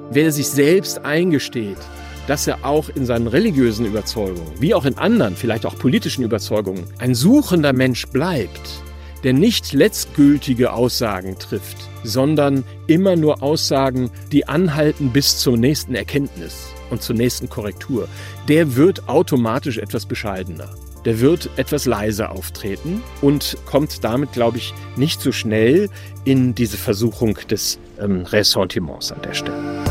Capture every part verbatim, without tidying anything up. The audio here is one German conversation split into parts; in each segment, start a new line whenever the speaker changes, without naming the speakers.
wer sich selbst eingesteht, dass er auch in seinen religiösen Überzeugungen, wie auch in anderen, vielleicht auch politischen Überzeugungen, ein suchender Mensch bleibt, der nicht letztgültige Aussagen trifft, sondern immer nur Aussagen, die anhalten bis zur nächsten Erkenntnis und zur nächsten Korrektur, der wird automatisch etwas bescheidener. Der wird etwas leiser auftreten und kommt damit, glaube ich, nicht so schnell in diese Versuchung des ähm, Ressentiments an der Stelle.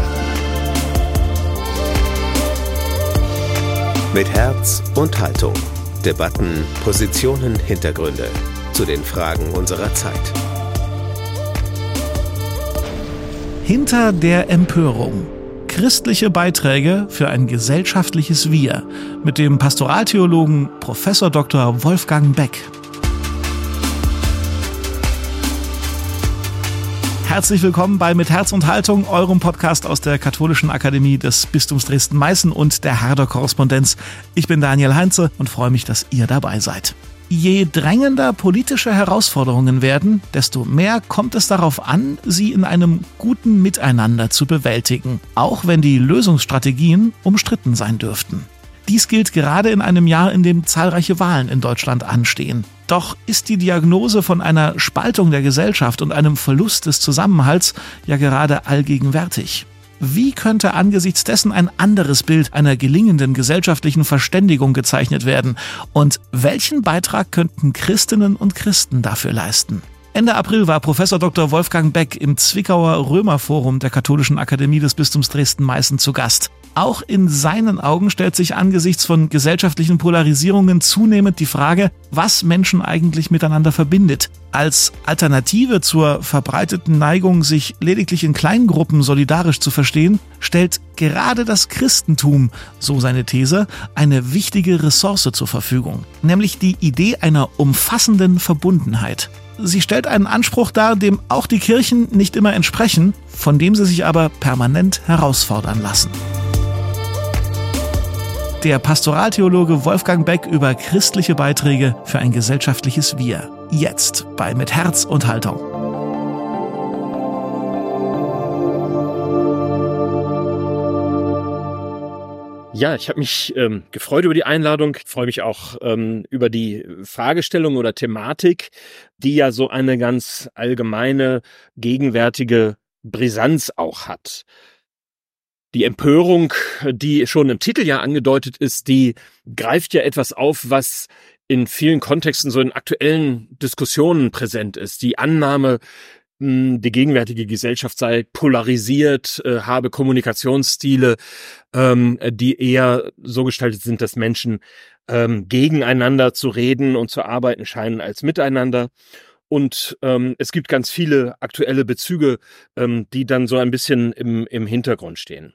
Mit Herz und Haltung. Debatten, Positionen, Hintergründe zu den Fragen unserer Zeit.
Hinter der Empörung. Christliche Beiträge für ein gesellschaftliches Wir mit dem Pastoraltheologen Professor Doktor Wolfgang Beck. Herzlich willkommen bei Mit Herz und Haltung, eurem Podcast aus der Katholischen Akademie des Bistums Dresden-Meißen und der Herder-Korrespondenz. Ich bin Daniel Heinze und freue mich, dass ihr dabei seid. Je drängender politische Herausforderungen werden, desto mehr kommt es darauf an, sie in einem guten Miteinander zu bewältigen, auch wenn die Lösungsstrategien umstritten sein dürften. Dies gilt gerade in einem Jahr, in dem zahlreiche Wahlen in Deutschland anstehen. Doch ist die Diagnose von einer Spaltung der Gesellschaft und einem Verlust des Zusammenhalts ja gerade allgegenwärtig. Wie könnte angesichts dessen ein anderes Bild einer gelingenden gesellschaftlichen Verständigung gezeichnet werden? Und welchen Beitrag könnten Christinnen und Christen dafür leisten? Ende April war Professor Doktor Wolfgang Beck im Zwickauer Römerforum der Katholischen Akademie des Bistums Dresden-Meißen zu Gast. Auch in seinen Augen stellt sich angesichts von gesellschaftlichen Polarisierungen zunehmend die Frage, was Menschen eigentlich miteinander verbindet. Als Alternative zur verbreiteten Neigung, sich lediglich in Kleingruppen solidarisch zu verstehen, stellt gerade das Christentum, so seine These, eine wichtige Ressource zur Verfügung, nämlich die Idee einer umfassenden Verbundenheit. Sie stellt einen Anspruch dar, dem auch die Kirchen nicht immer entsprechen, von dem sie sich aber permanent herausfordern lassen. Der Pastoraltheologe Wolfgang Beck über christliche Beiträge für ein gesellschaftliches Wir. Jetzt bei Mit Herz und Haltung.
Ja, ich habe mich ähm, gefreut über die Einladung. Ich freue mich auch ähm, über die Fragestellung oder Thematik, die ja so eine ganz allgemeine, gegenwärtige Brisanz auch hat. Die Empörung, die schon im Titel ja angedeutet ist, die greift ja etwas auf, was in vielen Kontexten so in aktuellen Diskussionen präsent ist. Die Annahme, die gegenwärtige Gesellschaft sei polarisiert, äh, habe Kommunikationsstile, ähm, die eher so gestaltet sind, dass Menschen ähm, gegeneinander zu reden und zu arbeiten scheinen als miteinander. Und ähm, es gibt ganz viele aktuelle Bezüge, ähm, die dann so ein bisschen im, im Hintergrund stehen.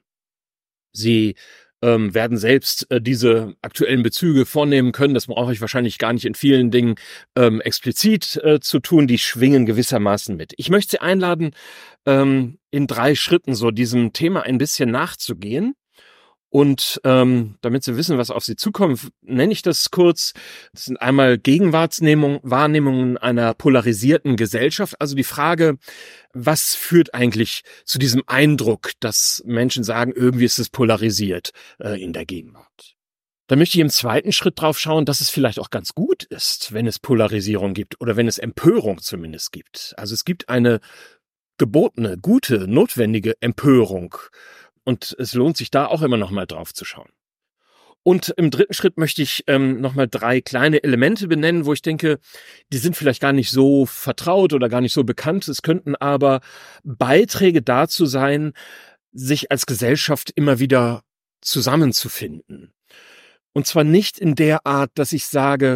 Sie ähm, werden selbst äh, diese aktuellen Bezüge vornehmen können. Das brauche ich wahrscheinlich gar nicht in vielen Dingen ähm, explizit äh, zu tun. Die schwingen gewissermaßen mit. Ich möchte Sie einladen, ähm, in drei Schritten so diesem Thema ein bisschen nachzugehen. Und ähm, damit Sie wissen, was auf Sie zukommt, nenne ich das kurz. Das sind einmal Gegenwartswahrnehmungen einer polarisierten Gesellschaft. Also die Frage, was führt eigentlich zu diesem Eindruck, dass Menschen sagen, irgendwie ist es polarisiert äh, in der Gegenwart. Da möchte ich im zweiten Schritt drauf schauen, dass es vielleicht auch ganz gut ist, wenn es Polarisierung gibt oder wenn es Empörung zumindest gibt. Also es gibt eine gebotene, gute, notwendige Empörung. Und es lohnt sich da auch immer noch mal drauf zu schauen. Und im dritten Schritt möchte ich ähm, noch mal drei kleine Elemente benennen, wo ich denke, die sind vielleicht gar nicht so vertraut oder gar nicht so bekannt. Es könnten aber Beiträge dazu sein, sich als Gesellschaft immer wieder zusammenzufinden. Und zwar nicht in der Art, dass ich sage,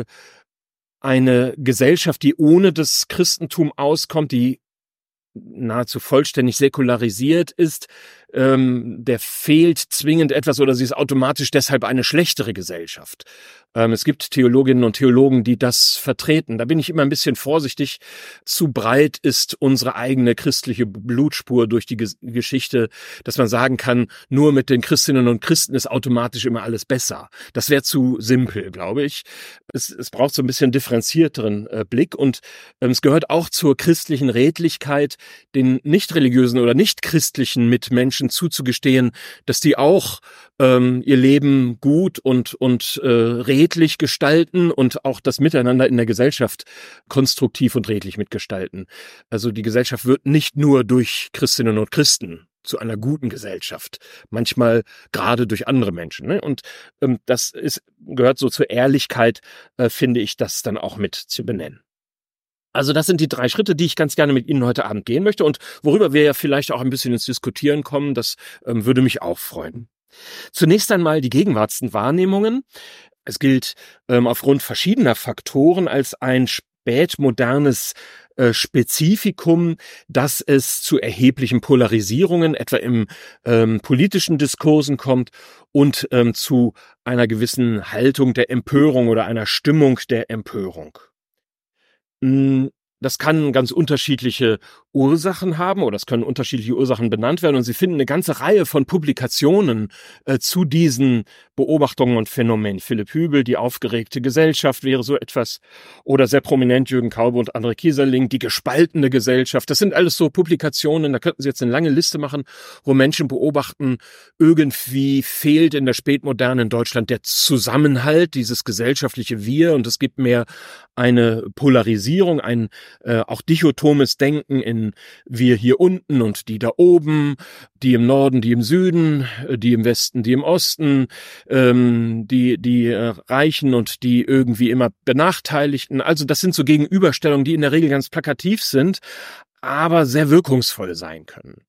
eine Gesellschaft, die ohne das Christentum auskommt, die nahezu vollständig säkularisiert ist, ähm, der fehlt zwingend etwas oder sie ist automatisch deshalb eine schlechtere Gesellschaft. Ähm, es gibt Theologinnen und Theologen, die das vertreten. Da bin ich immer ein bisschen vorsichtig. Zu breit ist unsere eigene christliche Blutspur durch die Ge- Geschichte, dass man sagen kann, nur mit den Christinnen und Christen ist automatisch immer alles besser. Das wäre zu simpel, glaube ich. Es, es braucht so ein bisschen differenzierteren äh, Blick und ähm, es gehört auch zur christlichen Redlichkeit, den nicht religiösen oder nicht christlichen Mitmenschen zuzugestehen, dass die auch ähm, ihr Leben gut und und äh, redlich gestalten und auch das Miteinander in der Gesellschaft konstruktiv und redlich mitgestalten. Also die Gesellschaft wird nicht nur durch Christinnen und Christen zu einer guten Gesellschaft, manchmal gerade durch andere Menschen. Ne? Und ähm, das ist gehört so zur Ehrlichkeit, äh, finde ich, das dann auch mit zu benennen. Also das sind die drei Schritte, die ich ganz gerne mit Ihnen heute Abend gehen möchte und worüber wir ja vielleicht auch ein bisschen ins Diskutieren kommen, das ähm, würde mich auch freuen. Zunächst einmal die Gegenwartswahrnehmungen. Es gilt ähm, aufgrund verschiedener Faktoren als ein spätmodernes äh, Spezifikum, dass es zu erheblichen Polarisierungen, etwa im ähm, politischen Diskursen kommt und ähm, zu einer gewissen Haltung der Empörung oder einer Stimmung der Empörung. Das kann ganz unterschiedliche Ursachen haben oder es können unterschiedliche Ursachen benannt werden und Sie finden eine ganze Reihe von Publikationen äh, zu diesen Beobachtungen und Phänomenen. Philipp Hübel, Die aufgeregte Gesellschaft wäre so etwas oder sehr prominent Jürgen Kaube und André Kieserling, Die gespaltene Gesellschaft. Das sind alles so Publikationen, da könnten Sie jetzt eine lange Liste machen, wo Menschen beobachten, irgendwie fehlt in der spätmodernen Deutschland der Zusammenhalt, dieses gesellschaftliche Wir und es gibt mehr eine Polarisierung, ein äh, auch dichotomes Denken in wir hier unten und die da oben, die im Norden, die im Süden, die im Westen, die im Osten, ähm, die die äh, Reichen und die irgendwie immer Benachteiligten. Also das sind so Gegenüberstellungen, die in der Regel ganz plakativ sind, aber sehr wirkungsvoll sein können.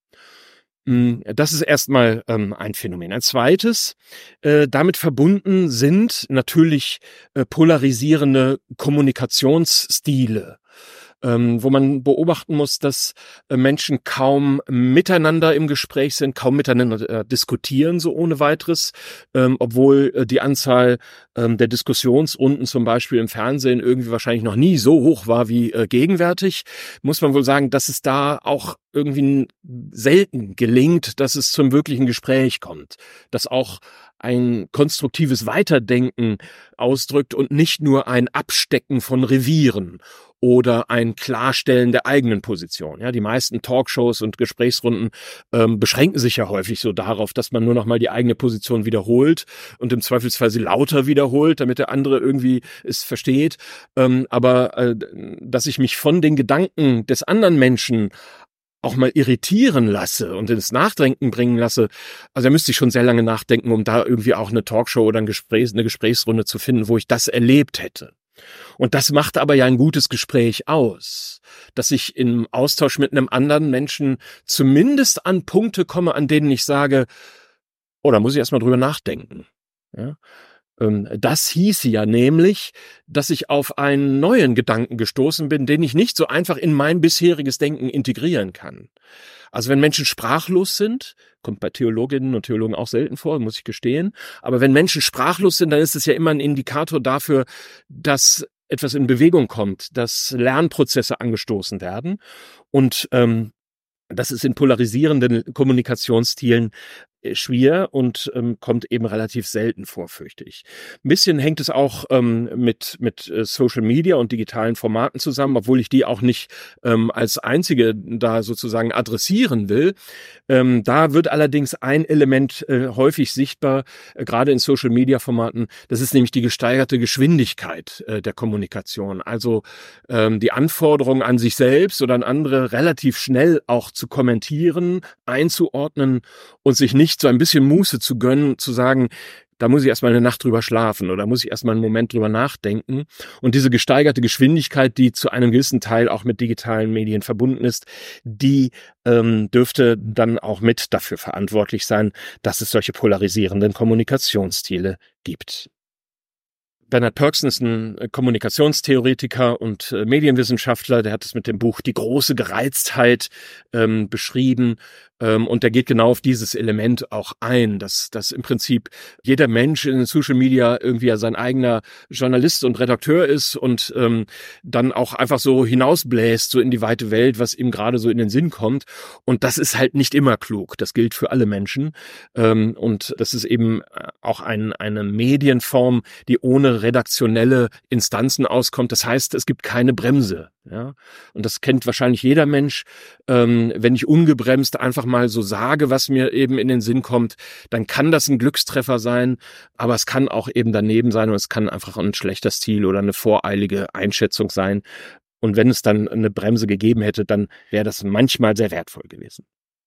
Das ist erstmal ähm, ein Phänomen. Ein zweites, äh, damit verbunden sind natürlich äh, polarisierende Kommunikationsstile, ähm, wo man beobachten muss, dass äh, Menschen kaum miteinander im Gespräch sind, kaum miteinander äh, diskutieren, so ohne weiteres, ähm, obwohl äh, die Anzahl ähm, der Diskussionsrunden zum Beispiel im Fernsehen irgendwie wahrscheinlich noch nie so hoch war wie äh, gegenwärtig, muss man wohl sagen, dass es da auch irgendwie selten gelingt, dass es zum wirklichen Gespräch kommt, dass auch ein konstruktives Weiterdenken ausdrückt und nicht nur ein Abstecken von Revieren oder ein Klarstellen der eigenen Position. Ja, die meisten Talkshows und Gesprächsrunden ähm, beschränken sich ja häufig so darauf, dass man nur noch mal die eigene Position wiederholt und im Zweifelsfall sie lauter wiederholt, damit der andere irgendwie es versteht. Ähm, aber äh, dass ich mich von den Gedanken des anderen Menschen auch mal irritieren lasse und ins Nachdenken bringen lasse, also da müsste ich schon sehr lange nachdenken, um da irgendwie auch eine Talkshow oder ein Gespräch, eine Gesprächsrunde zu finden, wo ich das erlebt hätte. Und das macht aber ja ein gutes Gespräch aus, dass ich im Austausch mit einem anderen Menschen zumindest an Punkte komme, an denen ich sage, oh, da muss ich erstmal drüber nachdenken. Ja? Das hieße ja nämlich, dass ich auf einen neuen Gedanken gestoßen bin, den ich nicht so einfach in mein bisheriges Denken integrieren kann. Also wenn Menschen sprachlos sind, kommt bei Theologinnen und Theologen auch selten vor, muss ich gestehen, aber wenn Menschen sprachlos sind, dann ist es ja immer ein Indikator dafür, dass etwas in Bewegung kommt, dass Lernprozesse angestoßen werden und ähm, das ist in polarisierenden Kommunikationsstilen schwer und ähm, kommt eben relativ selten vor, fürchte ich. Ein bisschen hängt es auch ähm, mit mit äh, Social Media und digitalen Formaten zusammen, obwohl ich die auch nicht ähm, als einzige da sozusagen adressieren will. Ähm, da wird allerdings ein Element äh, häufig sichtbar, äh, gerade in Social Media Formaten, das ist nämlich die gesteigerte Geschwindigkeit äh, der Kommunikation. Also ähm, die Anforderung an sich selbst oder an andere relativ schnell auch zu kommentieren, einzuordnen und sich nicht so ein bisschen Muße zu gönnen, zu sagen, da muss ich erstmal eine Nacht drüber schlafen oder muss ich erstmal einen Moment drüber nachdenken. Und diese gesteigerte Geschwindigkeit, die zu einem gewissen Teil auch mit digitalen Medien verbunden ist, die ähm, dürfte dann auch mit dafür verantwortlich sein, dass es solche polarisierenden Kommunikationsstile gibt. Bernard Pörksen ist ein Kommunikationstheoretiker und äh, Medienwissenschaftler, der hat es mit dem Buch Die große Gereiztheit ähm, beschrieben, Ähm, und der geht genau auf dieses Element auch ein, dass, dass im Prinzip jeder Mensch in Social Media irgendwie ja sein eigener Journalist und Redakteur ist und ähm, dann auch einfach so hinausbläst, so in die weite Welt, was ihm gerade so in den Sinn kommt. Und das ist halt nicht immer klug. Das gilt für alle Menschen. Ähm, und das ist eben auch ein, eine Medienform, die ohne redaktionelle Instanzen auskommt. Das heißt, es gibt keine Bremse. Ja, und das kennt wahrscheinlich jeder Mensch. Ähm, wenn ich ungebremst einfach mal so sage, was mir eben in den Sinn kommt, dann kann das ein Glückstreffer sein, aber es kann auch eben daneben sein und es kann einfach ein schlechter Stil oder eine voreilige Einschätzung sein. Und wenn es dann eine Bremse gegeben hätte, dann wäre das manchmal sehr wertvoll gewesen.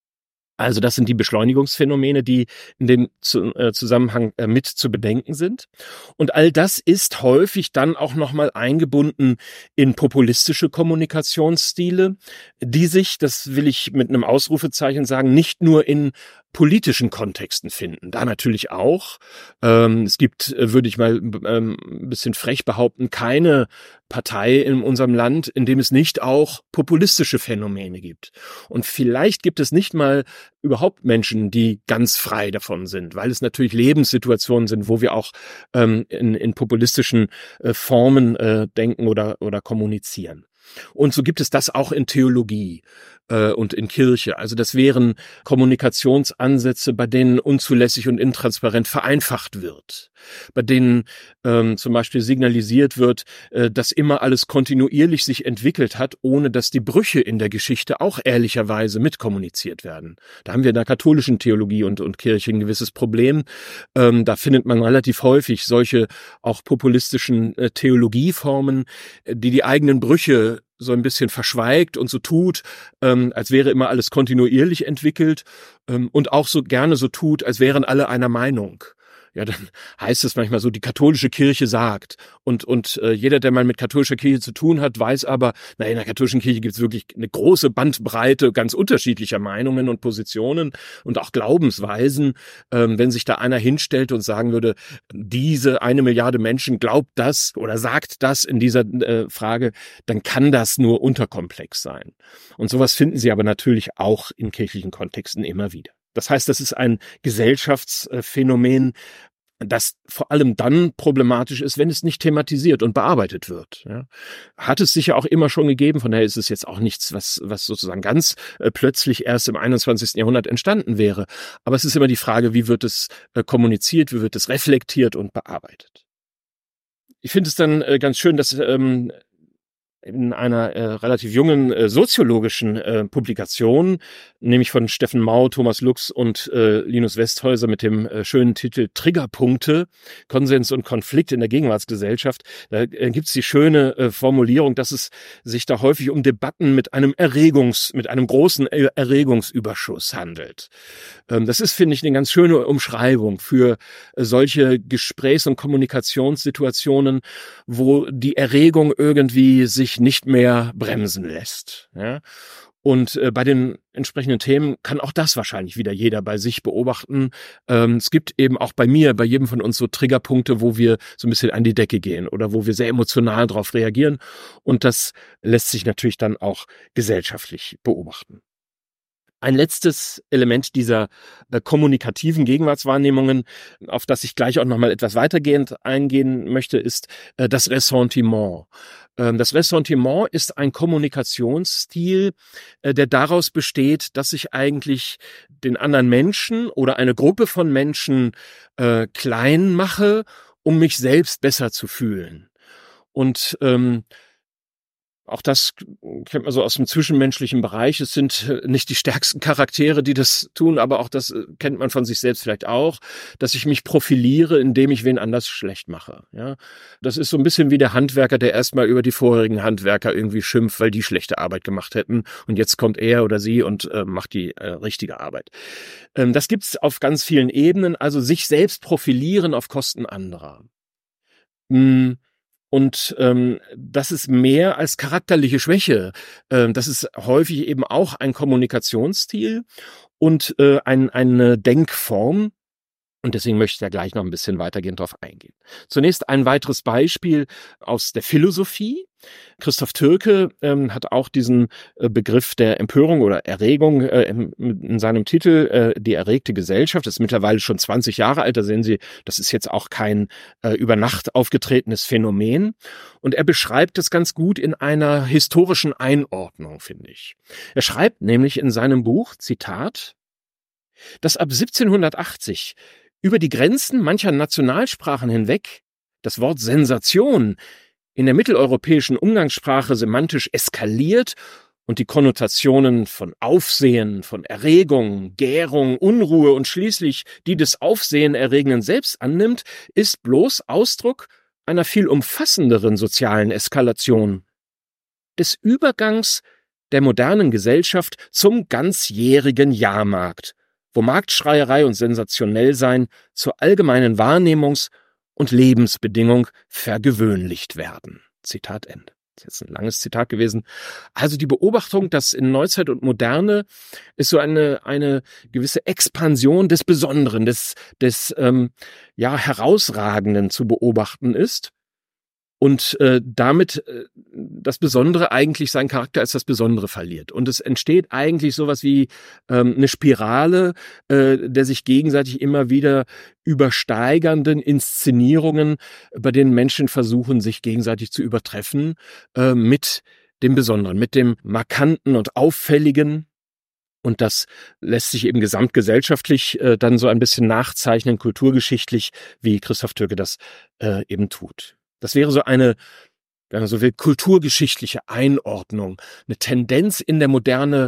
Also das sind die Beschleunigungsphänomene, die in dem Zusammenhang mit zu bedenken sind. Und all das ist häufig dann auch nochmal eingebunden in populistische Kommunikationsstile, die sich, das will ich mit einem Ausrufezeichen sagen, nicht nur in politischen Kontexten finden. Da natürlich auch. Ähm, es gibt, würde ich mal ähm, ein bisschen frech behaupten, keine Partei in unserem Land, in dem es nicht auch populistische Phänomene gibt. Und vielleicht gibt es nicht mal überhaupt Menschen, die ganz frei davon sind, weil es natürlich Lebenssituationen sind, wo wir auch ähm, in, in populistischen äh, Formen äh, denken oder, oder kommunizieren. Und so gibt es das auch in Theologie äh, und in Kirche. Also das wären Kommunikationsansätze, bei denen unzulässig und intransparent vereinfacht wird, bei denen ähm, zum Beispiel signalisiert wird, äh, dass immer alles kontinuierlich sich entwickelt hat, ohne dass die Brüche in der Geschichte auch ehrlicherweise mitkommuniziert werden. Da haben wir in der katholischen Theologie und, und Kirche ein gewisses Problem. Ähm, da findet man relativ häufig solche auch populistischen äh, Theologieformen, die die eigenen Brüche so ein bisschen verschweigt und so tut, ähm, als wäre immer alles kontinuierlich entwickelt ähm, und auch so gerne so tut, als wären alle einer Meinung. Ja, dann heißt es manchmal so, die katholische Kirche sagt. Und und äh, jeder, der mal mit katholischer Kirche zu tun hat, weiß aber, na, in der katholischen Kirche gibt es wirklich eine große Bandbreite ganz unterschiedlicher Meinungen und Positionen und auch Glaubensweisen. Ähm, wenn sich da einer hinstellt und sagen würde, diese eine Milliarde Menschen glaubt das oder sagt das in dieser äh, Frage, dann kann das nur unterkomplex sein. Und sowas finden Sie aber natürlich auch in kirchlichen Kontexten immer wieder. Das heißt, das ist ein Gesellschaftsphänomen, das vor allem dann problematisch ist, wenn es nicht thematisiert und bearbeitet wird. Ja. Hat es sicher auch immer schon gegeben, von daher ist es jetzt auch nichts, was, was sozusagen ganz äh, plötzlich erst im einundzwanzigsten Jahrhundert entstanden wäre. Aber es ist immer die Frage, wie wird es äh, kommuniziert, wie wird es reflektiert und bearbeitet. Ich finde es dann äh, ganz schön, dass ähm, in einer äh, relativ jungen äh, soziologischen äh, Publikation, nämlich von Steffen Mau, Thomas Lux und äh, Linus Westhäuser mit dem äh, schönen Titel Triggerpunkte, Konsens und Konflikt in der Gegenwartsgesellschaft, da äh, gibt's die schöne äh, Formulierung, dass es sich da häufig um Debatten mit einem Erregungs, mit einem großen Erregungsüberschuss handelt. Ähm, das ist, finde ich, eine ganz schöne Umschreibung für äh, solche Gesprächs- und Kommunikationssituationen, wo die Erregung irgendwie sich nicht mehr bremsen lässt. Ja? Und äh, bei den entsprechenden Themen kann auch das wahrscheinlich wieder jeder bei sich beobachten. Ähm, es gibt eben auch bei mir, bei jedem von uns so Triggerpunkte, wo wir so ein bisschen an die Decke gehen oder wo wir sehr emotional darauf reagieren. Und das lässt sich natürlich dann auch gesellschaftlich beobachten. Ein letztes Element dieser äh, kommunikativen Gegenwartswahrnehmungen, auf das ich gleich auch nochmal etwas weitergehend eingehen möchte, ist äh, das Ressentiment. Ähm, das Ressentiment ist ein Kommunikationsstil, äh, der daraus besteht, dass ich eigentlich den anderen Menschen oder eine Gruppe von Menschen äh, klein mache, um mich selbst besser zu fühlen. Und ähm, Auch das kennt man so aus dem zwischenmenschlichen Bereich. Es sind nicht die stärksten Charaktere, die das tun, aber auch das kennt man von sich selbst vielleicht auch, dass ich mich profiliere, indem ich wen anders schlecht mache. Ja, das ist so ein bisschen wie der Handwerker, der erstmal über die vorherigen Handwerker irgendwie schimpft, weil die schlechte Arbeit gemacht hätten. Und jetzt kommt er oder sie und äh, macht die äh, richtige Arbeit. Ähm, das gibt's auf ganz vielen Ebenen. Also sich selbst profilieren auf Kosten anderer. Hm. Und ähm, das ist mehr als charakterliche Schwäche. Ähm, das ist häufig eben auch ein Kommunikationsstil und äh, ein, eine Denkform, Und deswegen möchte ich da gleich noch ein bisschen weitergehend drauf eingehen. Zunächst ein weiteres Beispiel aus der Philosophie. Christoph Türke ähm, hat auch diesen äh, Begriff der Empörung oder Erregung äh, in, in seinem Titel, äh, die erregte Gesellschaft. Das ist mittlerweile schon zwanzig Jahre alt. Da sehen Sie, das ist jetzt auch kein äh, über Nacht aufgetretenes Phänomen. Und er beschreibt es ganz gut in einer historischen Einordnung, finde ich. Er schreibt nämlich in seinem Buch, Zitat, dass ab siebzehnhundertachtzig über die Grenzen mancher Nationalsprachen hinweg das Wort Sensation in der mitteleuropäischen Umgangssprache semantisch eskaliert und die Konnotationen von Aufsehen, von Erregung, Gärung, Unruhe und schließlich die des Aufsehenerregenden selbst annimmt, ist bloß Ausdruck einer viel umfassenderen sozialen Eskalation, des Übergangs der modernen Gesellschaft zum ganzjährigen Jahrmarkt, wo Marktschreierei und Sensationellsein zur allgemeinen Wahrnehmungs- und Lebensbedingung vergewöhnlicht werden. Zitat Ende. Das ist jetzt ein langes Zitat gewesen. Also die Beobachtung, dass in Neuzeit und Moderne ist so eine eine gewisse Expansion des Besonderen, des des ähm, ja Herausragenden zu beobachten ist. Und äh, damit äh, das Besondere eigentlich seinen Charakter als das Besondere verliert. Und es entsteht eigentlich sowas wie ähm, eine Spirale äh, der sich gegenseitig immer wieder übersteigernden Inszenierungen, bei denen Menschen versuchen, sich gegenseitig zu übertreffen äh, mit dem Besonderen, mit dem Markanten und Auffälligen. Und das lässt sich eben gesamtgesellschaftlich äh, dann so ein bisschen nachzeichnen, kulturgeschichtlich, wie Christoph Türke das äh, eben tut. Das wäre so eine, wenn man so will, kulturgeschichtliche Einordnung, eine Tendenz in der Moderne,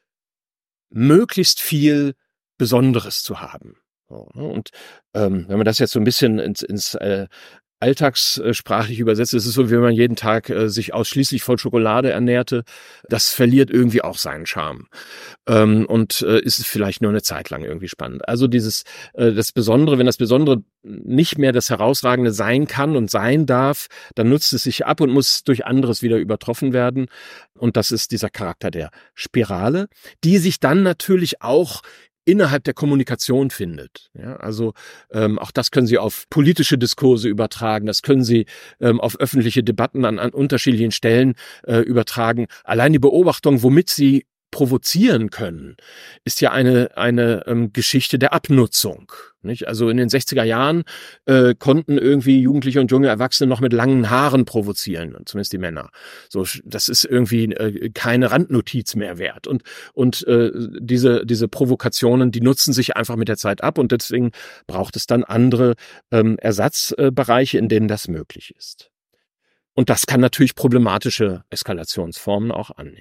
möglichst viel Besonderes zu haben. Und ähm, wenn man das jetzt so ein bisschen ins, ins äh, alltagssprachlich übersetzt, ist es so, wie wenn man jeden Tag äh, sich ausschließlich von Schokolade ernährte. Das verliert irgendwie auch seinen Charme. Ähm, und äh, ist vielleicht nur eine Zeit lang irgendwie spannend. Also dieses, äh, das Besondere, wenn das Besondere nicht mehr das Herausragende sein kann und sein darf, dann nutzt es sich ab und muss durch anderes wieder übertroffen werden. Und das ist dieser Charakter der Spirale, die sich dann natürlich auch innerhalb der Kommunikation findet. Ja, also ähm, auch das können Sie auf politische Diskurse übertragen, das können Sie ähm, auf öffentliche Debatten an, an unterschiedlichen Stellen äh, übertragen. Allein die Beobachtung, womit Sie provozieren können, ist ja eine eine ähm, Geschichte der Abnutzung. Nicht? Also in den sechziger Jahren äh, konnten irgendwie Jugendliche und junge Erwachsene noch mit langen Haaren provozieren, zumindest die Männer. So, das ist irgendwie äh, keine Randnotiz mehr wert. Und und äh, diese diese Provokationen, die nutzen sich einfach mit der Zeit ab und deswegen braucht es dann andere ähm, Ersatzbereiche, in denen das möglich ist. Und das kann natürlich problematische Eskalationsformen auch annehmen.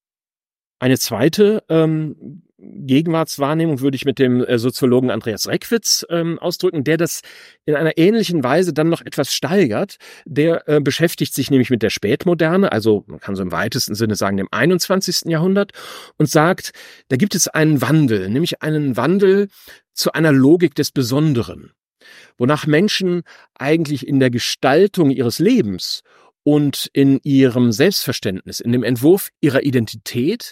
Eine zweite ähm, Gegenwartswahrnehmung würde ich mit dem äh, Soziologen Andreas Reckwitz ähm, ausdrücken, der das in einer ähnlichen Weise dann noch etwas steigert. Der äh, beschäftigt sich nämlich mit der Spätmoderne, also man kann so im weitesten Sinne sagen dem einundzwanzigsten Jahrhundert, und sagt, da gibt es einen Wandel, nämlich einen Wandel zu einer Logik des Besonderen, wonach Menschen eigentlich in der Gestaltung ihres Lebens und in ihrem Selbstverständnis, in dem Entwurf ihrer Identität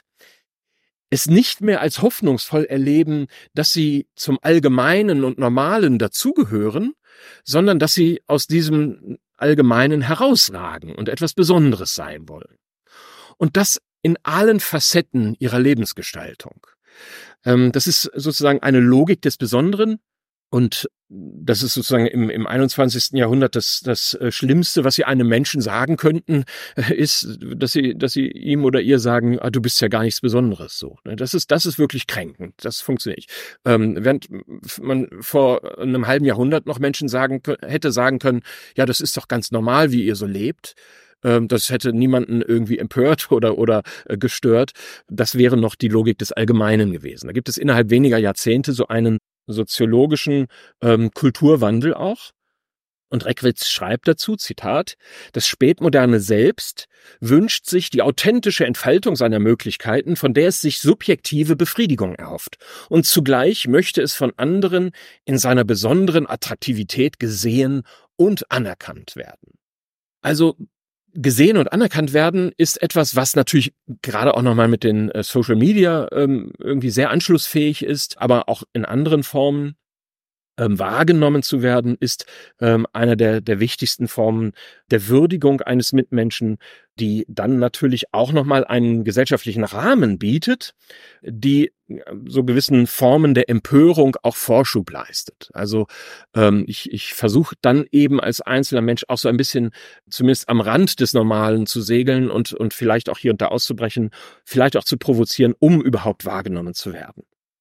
es nicht mehr als hoffnungsvoll erleben, dass sie zum Allgemeinen und Normalen dazugehören, sondern dass sie aus diesem Allgemeinen herausragen und etwas Besonderes sein wollen. Und das in allen Facetten ihrer Lebensgestaltung. Das ist sozusagen eine Logik des Besonderen. Und das ist sozusagen im, im einundzwanzigsten Jahrhundert das, das Schlimmste, was sie einem Menschen sagen könnten, ist, dass sie, dass sie ihm oder ihr sagen, ah, du bist ja gar nichts Besonderes, so. Das ist, das ist wirklich kränkend. Das funktioniert nicht. Ähm, während man vor einem halben Jahrhundert noch Menschen sagen, hätte sagen können, ja, das ist doch ganz normal, wie ihr so lebt. Das hätte niemanden irgendwie empört oder oder gestört. Das wäre noch die Logik des Allgemeinen gewesen. Da gibt es innerhalb weniger Jahrzehnte so einen soziologischen ähm, Kulturwandel auch. Und Reckwitz schreibt dazu, Zitat, das Spätmoderne selbst wünscht sich die authentische Entfaltung seiner Möglichkeiten, von der es sich subjektive Befriedigung erhofft. Und zugleich möchte es von anderen in seiner besonderen Attraktivität gesehen und anerkannt werden. Also gesehen und anerkannt werden ist etwas, was natürlich gerade auch nochmal mit den äh, Social Media ähm, irgendwie sehr anschlussfähig ist, aber auch in anderen Formen. ähm, wahrgenommen zu werden, ist ähm, einer der, der wichtigsten Formen der Würdigung eines Mitmenschen, die dann natürlich auch nochmal einen gesellschaftlichen Rahmen bietet, die so gewissen Formen der Empörung auch Vorschub leistet. Also ähm, ich, ich versuche dann eben als einzelner Mensch auch so ein bisschen zumindest am Rand des Normalen zu segeln und, und vielleicht auch hier und da auszubrechen, vielleicht auch zu provozieren, um überhaupt wahrgenommen zu werden.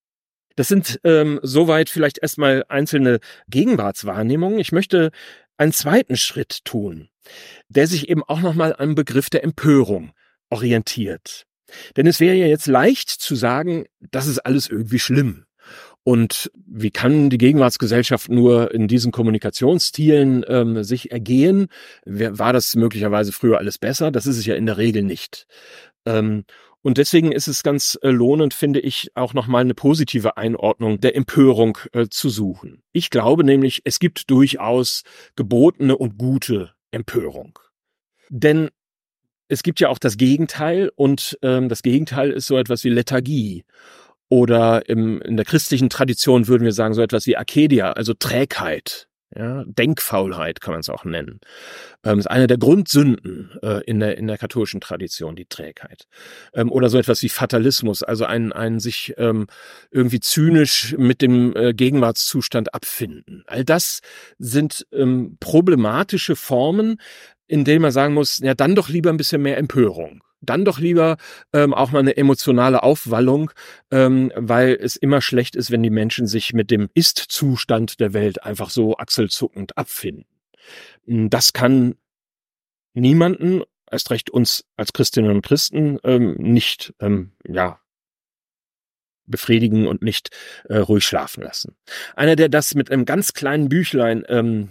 Das sind ähm, soweit vielleicht erstmal einzelne Gegenwartswahrnehmungen. Ich möchte einen zweiten Schritt tun, der sich eben auch nochmal am Begriff der Empörung orientiert. Denn es wäre ja jetzt leicht zu sagen, das ist alles irgendwie schlimm. Und wie kann die Gegenwartsgesellschaft nur in diesen Kommunikationsstilen ähm, sich ergehen? War das möglicherweise früher alles besser? Das ist es ja in der Regel nicht. Ähm, Und deswegen ist es ganz äh, lohnend, finde ich, auch nochmal eine positive Einordnung der Empörung äh, zu suchen. Ich glaube nämlich, es gibt durchaus gebotene und gute Empörung. Denn es gibt ja auch das Gegenteil und ähm, das Gegenteil ist so etwas wie Lethargie. Oder im, in der christlichen Tradition würden wir sagen so etwas wie Akedia, also Trägheit. Ja, Denkfaulheit kann man es auch nennen. Ähm, ist eine der Grundsünden äh, in der in der katholischen Tradition, die Trägheit. Ähm, oder so etwas wie Fatalismus, also ein ein sich ähm, irgendwie zynisch mit dem äh, Gegenwartszustand abfinden. All das sind ähm, problematische Formen, in denen man sagen muss, ja, dann doch lieber ein bisschen mehr Empörung. Dann doch lieber ähm, auch mal eine emotionale Aufwallung, ähm, weil es immer schlecht ist, wenn die Menschen sich mit dem Ist-Zustand der Welt einfach so achselzuckend abfinden. Das kann niemanden, erst recht uns als Christinnen und Christen, ähm, nicht ähm, ja befriedigen und nicht äh, ruhig schlafen lassen. Einer, der das mit einem ganz kleinen Büchlein ähm,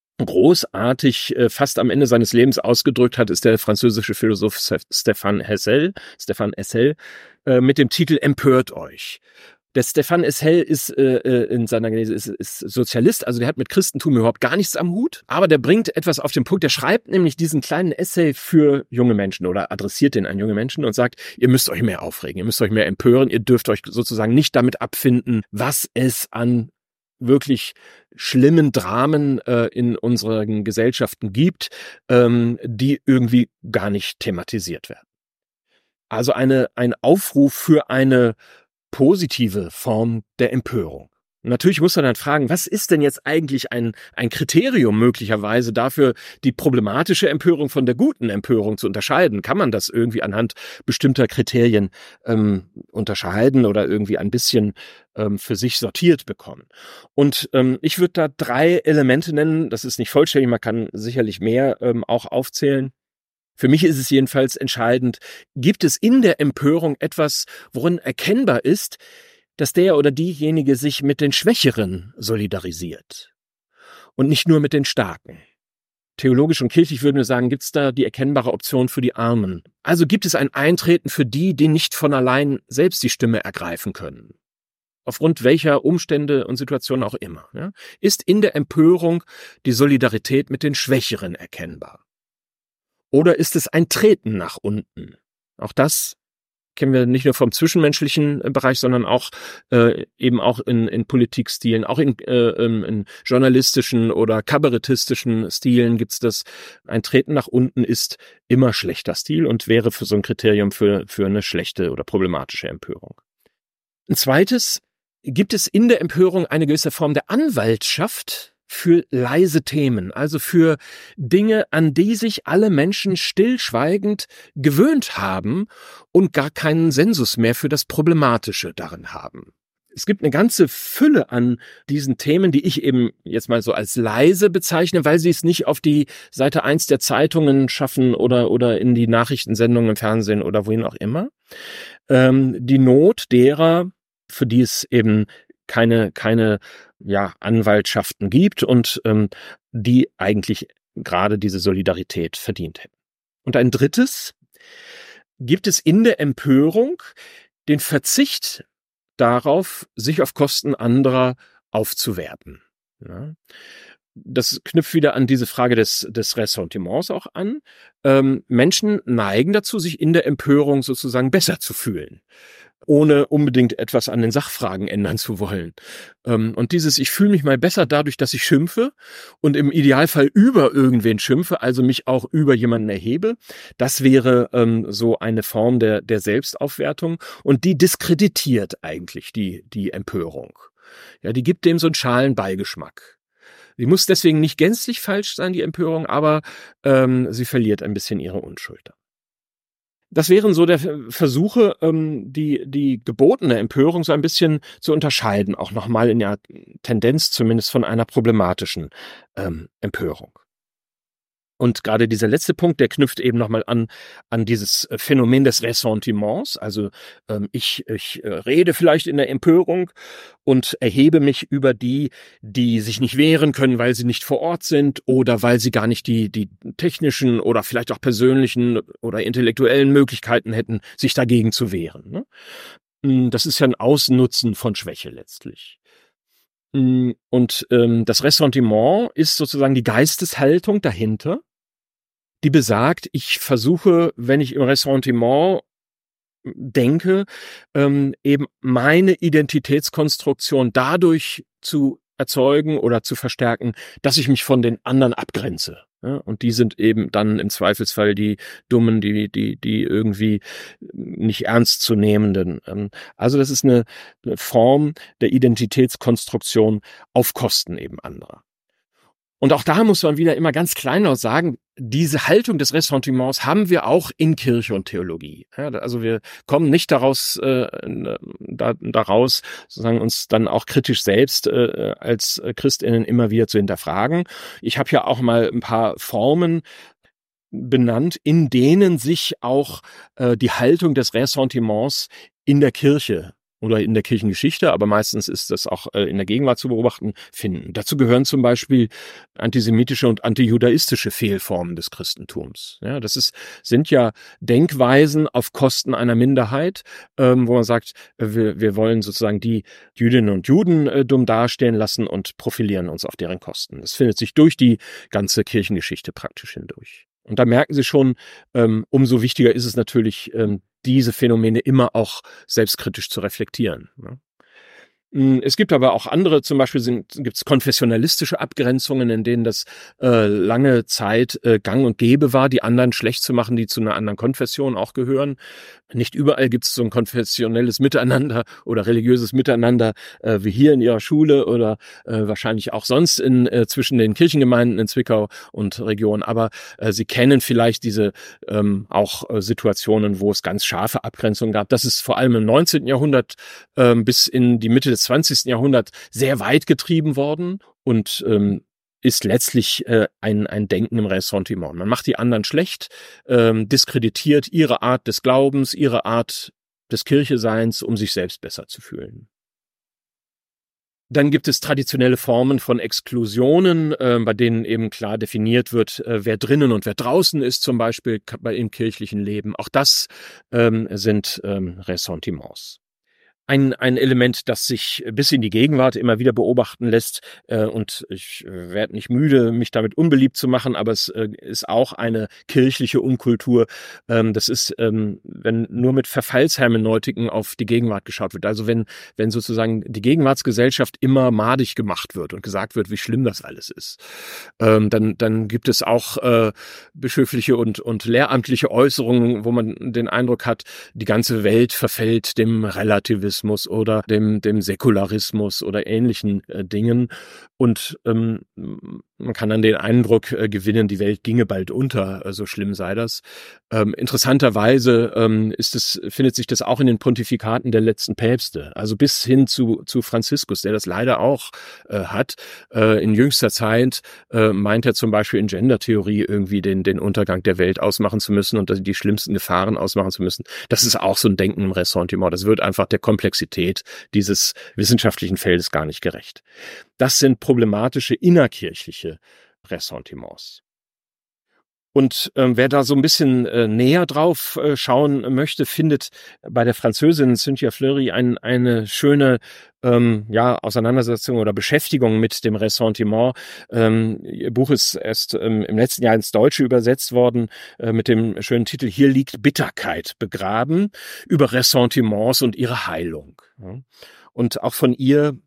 großartig äh, fast am Ende seines Lebens ausgedrückt hat, ist der französische Philosoph Stéphane Hessel, Stéphane Hessel, äh, mit dem Titel Empört euch. Der Stéphane Hessel ist äh, in seiner Genese ist, ist Sozialist, also der hat mit Christentum überhaupt gar nichts am Hut, aber der bringt etwas auf den Punkt, der schreibt nämlich diesen kleinen Essay für junge Menschen oder adressiert den an junge Menschen und sagt, ihr müsst euch mehr aufregen, ihr müsst euch mehr empören, ihr dürft euch sozusagen nicht damit abfinden, was es an wirklich schlimmen Dramen äh, in unseren Gesellschaften gibt, ähm, die irgendwie gar nicht thematisiert werden. Also eine ein Aufruf für eine positive Form der Empörung. Natürlich muss man dann fragen, was ist denn jetzt eigentlich ein, ein Kriterium möglicherweise dafür, die problematische Empörung von der guten Empörung zu unterscheiden? Kann man das irgendwie anhand bestimmter Kriterien ähm, unterscheiden oder irgendwie ein bisschen ähm, für sich sortiert bekommen? Und ähm, ich würde da drei Elemente nennen, das ist nicht vollständig, man kann sicherlich mehr ähm, auch aufzählen. Für mich ist es jedenfalls entscheidend, gibt es in der Empörung etwas, worin erkennbar ist, dass der oder diejenige sich mit den Schwächeren solidarisiert und nicht nur mit den Starken. Theologisch und kirchlich würden wir sagen, gibt es da die erkennbare Option für die Armen. Also gibt es ein Eintreten für die, die nicht von allein selbst die Stimme ergreifen können. Aufgrund welcher Umstände und Situationen auch immer. Ja, ist in der Empörung die Solidarität mit den Schwächeren erkennbar? Oder ist es ein Treten nach unten? Auch das kennen wir nicht nur vom zwischenmenschlichen Bereich, sondern auch äh, eben auch in, in Politikstilen, auch in, äh, in journalistischen oder kabarettistischen Stilen gibt's das. Ein Treten nach unten ist immer schlechter Stil und wäre für so ein Kriterium für, für eine schlechte oder problematische Empörung. Ein zweites, gibt es in der Empörung eine gewisse Form der Anwaltschaft für leise Themen, also für Dinge, an die sich alle Menschen stillschweigend gewöhnt haben und gar keinen Sensus mehr für das Problematische darin haben. Es gibt eine ganze Fülle an diesen Themen, die ich eben jetzt mal so als leise bezeichne, weil sie es nicht auf die Seite eins der Zeitungen schaffen oder oder in die Nachrichtensendungen im Fernsehen oder wohin auch immer. Ähm, die Not derer, für die es eben keine keine ja Anwaltschaften gibt und ähm, die eigentlich gerade diese Solidarität verdient hätten. Und ein drittes, gibt es in der Empörung den Verzicht darauf, sich auf Kosten anderer aufzuwerten. Ja. Das knüpft wieder an diese Frage des, des Ressentiments auch an. Ähm, Menschen neigen dazu, sich in der Empörung sozusagen besser zu fühlen. ohne unbedingt etwas an den Sachfragen ändern zu wollen. Und dieses, ich fühle mich mal besser dadurch, dass ich schimpfe und im Idealfall über irgendwen schimpfe, also mich auch über jemanden erhebe, das wäre ähm, so eine Form der, der Selbstaufwertung und die diskreditiert eigentlich die, die Empörung. Ja, die gibt dem so einen schalen Beigeschmack. Sie muss deswegen nicht gänzlich falsch sein, die Empörung, aber ähm, sie verliert ein bisschen ihre Unschuld. Das wären so der Versuche, ähm, die, die gebotene Empörung so ein bisschen zu unterscheiden, auch nochmal in der Tendenz zumindest von einer problematischen ähm, Empörung. Und gerade dieser letzte Punkt, der knüpft eben nochmal an, an dieses Phänomen des Ressentiments. Also ähm, ich, ich rede vielleicht in der Empörung und erhebe mich über die, die sich nicht wehren können, weil sie nicht vor Ort sind oder weil sie gar nicht die, die technischen oder vielleicht auch persönlichen oder intellektuellen Möglichkeiten hätten, sich dagegen zu wehren. Ne? Das ist ja ein Ausnutzen von Schwäche letztlich. Und ähm, das Ressentiment ist sozusagen die Geisteshaltung dahinter, die besagt, ich versuche, wenn ich im Ressentiment denke, ähm, eben meine Identitätskonstruktion dadurch zu erzeugen oder zu verstärken, dass ich mich von den anderen abgrenze. Ja, und die sind eben dann im Zweifelsfall die Dummen, die, die, die irgendwie nicht ernst zu nehmenden. Also das ist eine, eine Form der Identitätskonstruktion auf Kosten eben anderer. Und auch da muss man wieder immer ganz kleinlaut sagen, diese Haltung des Ressentiments haben wir auch in Kirche und Theologie. Ja, also wir kommen nicht daraus, äh, da, daraus, sozusagen uns dann auch kritisch selbst äh, als ChristInnen immer wieder zu hinterfragen. Ich habe ja auch mal ein paar Formen benannt, in denen sich auch äh, die Haltung des Ressentiments in der Kirche oder in der Kirchengeschichte, aber meistens ist das auch äh, in der Gegenwart zu beobachten, finden. Dazu gehören zum Beispiel antisemitische und antijudaistische Fehlformen des Christentums. Ja, das ist, sind ja Denkweisen auf Kosten einer Minderheit, ähm, wo man sagt, wir, wir wollen sozusagen die Jüdinnen und Juden äh, dumm dastehen lassen und profilieren uns auf deren Kosten. Das findet sich durch die ganze Kirchengeschichte praktisch hindurch. Und da merken Sie schon, ähm, umso wichtiger ist es natürlich, ähm, diese Phänomene immer auch selbstkritisch zu reflektieren. Ne? Es gibt aber auch andere, zum Beispiel gibt es konfessionalistische Abgrenzungen, in denen das äh, lange Zeit äh, gang und gäbe war, die anderen schlecht zu machen, die zu einer anderen Konfession auch gehören. Nicht überall gibt es so ein konfessionelles Miteinander oder religiöses Miteinander äh, wie hier in Ihrer Schule oder äh, wahrscheinlich auch sonst in, äh, zwischen den Kirchengemeinden in Zwickau und Region. Aber äh, Sie kennen vielleicht diese ähm, auch äh, Situationen, wo es ganz scharfe Abgrenzungen gab. Das ist vor allem im neunzehnten Jahrhundert äh, bis in die Mitte des zwanzigsten Jahrhunderts sehr weit getrieben worden und ähm, ist letztlich äh, ein, ein Denken im Ressentiment. Man macht die anderen schlecht, ähm, diskreditiert ihre Art des Glaubens, ihre Art des Kircheseins, um sich selbst besser zu fühlen. Dann gibt es traditionelle Formen von Exklusionen, äh, bei denen eben klar definiert wird, äh, wer drinnen und wer draußen ist, zum Beispiel bei im kirchlichen Leben. Auch das ähm, sind ähm, Ressentiments. Ein, ein Element, das sich bis in die Gegenwart immer wieder beobachten lässt, äh, und ich äh, werde nicht müde, mich damit unbeliebt zu machen, aber es äh, ist auch eine kirchliche Unkultur. Ähm, das ist, ähm, wenn nur mit Verfallshermeneutiken auf die Gegenwart geschaut wird. Also wenn, wenn sozusagen die Gegenwartsgesellschaft immer madig gemacht wird und gesagt wird, wie schlimm das alles ist, ähm, dann, dann gibt es auch äh, bischöfliche und, und lehramtliche Äußerungen, wo man den Eindruck hat, die ganze Welt verfällt dem Relativismus oder dem, dem Säkularismus oder ähnlichen äh, Dingen. Und ähm, man kann dann den Eindruck äh, gewinnen, die Welt ginge bald unter, äh, so schlimm sei das. Ähm, interessanterweise ähm, ist es, findet sich das auch in den Pontifikaten der letzten Päpste, also bis hin zu, zu Franziskus, der das leider auch äh, hat. Äh, in jüngster Zeit äh, meint er zum Beispiel in Gendertheorie irgendwie den, den Untergang der Welt ausmachen zu müssen und die schlimmsten Gefahren ausmachen zu müssen. Das ist auch so ein Denken im Ressentiment. Das wird einfach der Komplexität dieses wissenschaftlichen Feldes gar nicht gerecht. Das sind problematische innerkirchliche Ressentiments. Und ähm, wer da so ein bisschen äh, näher drauf äh, schauen möchte, findet bei der Französin Cynthia Fleury ein, eine schöne ähm, ja, Auseinandersetzung oder Beschäftigung mit dem Ressentiment. Ähm, ihr Buch ist erst ähm, im letzten Jahr ins Deutsche übersetzt worden äh, mit dem schönen Titel Hier liegt Bitterkeit begraben, über Ressentiments und ihre Heilung. Ja. Und auch von ihr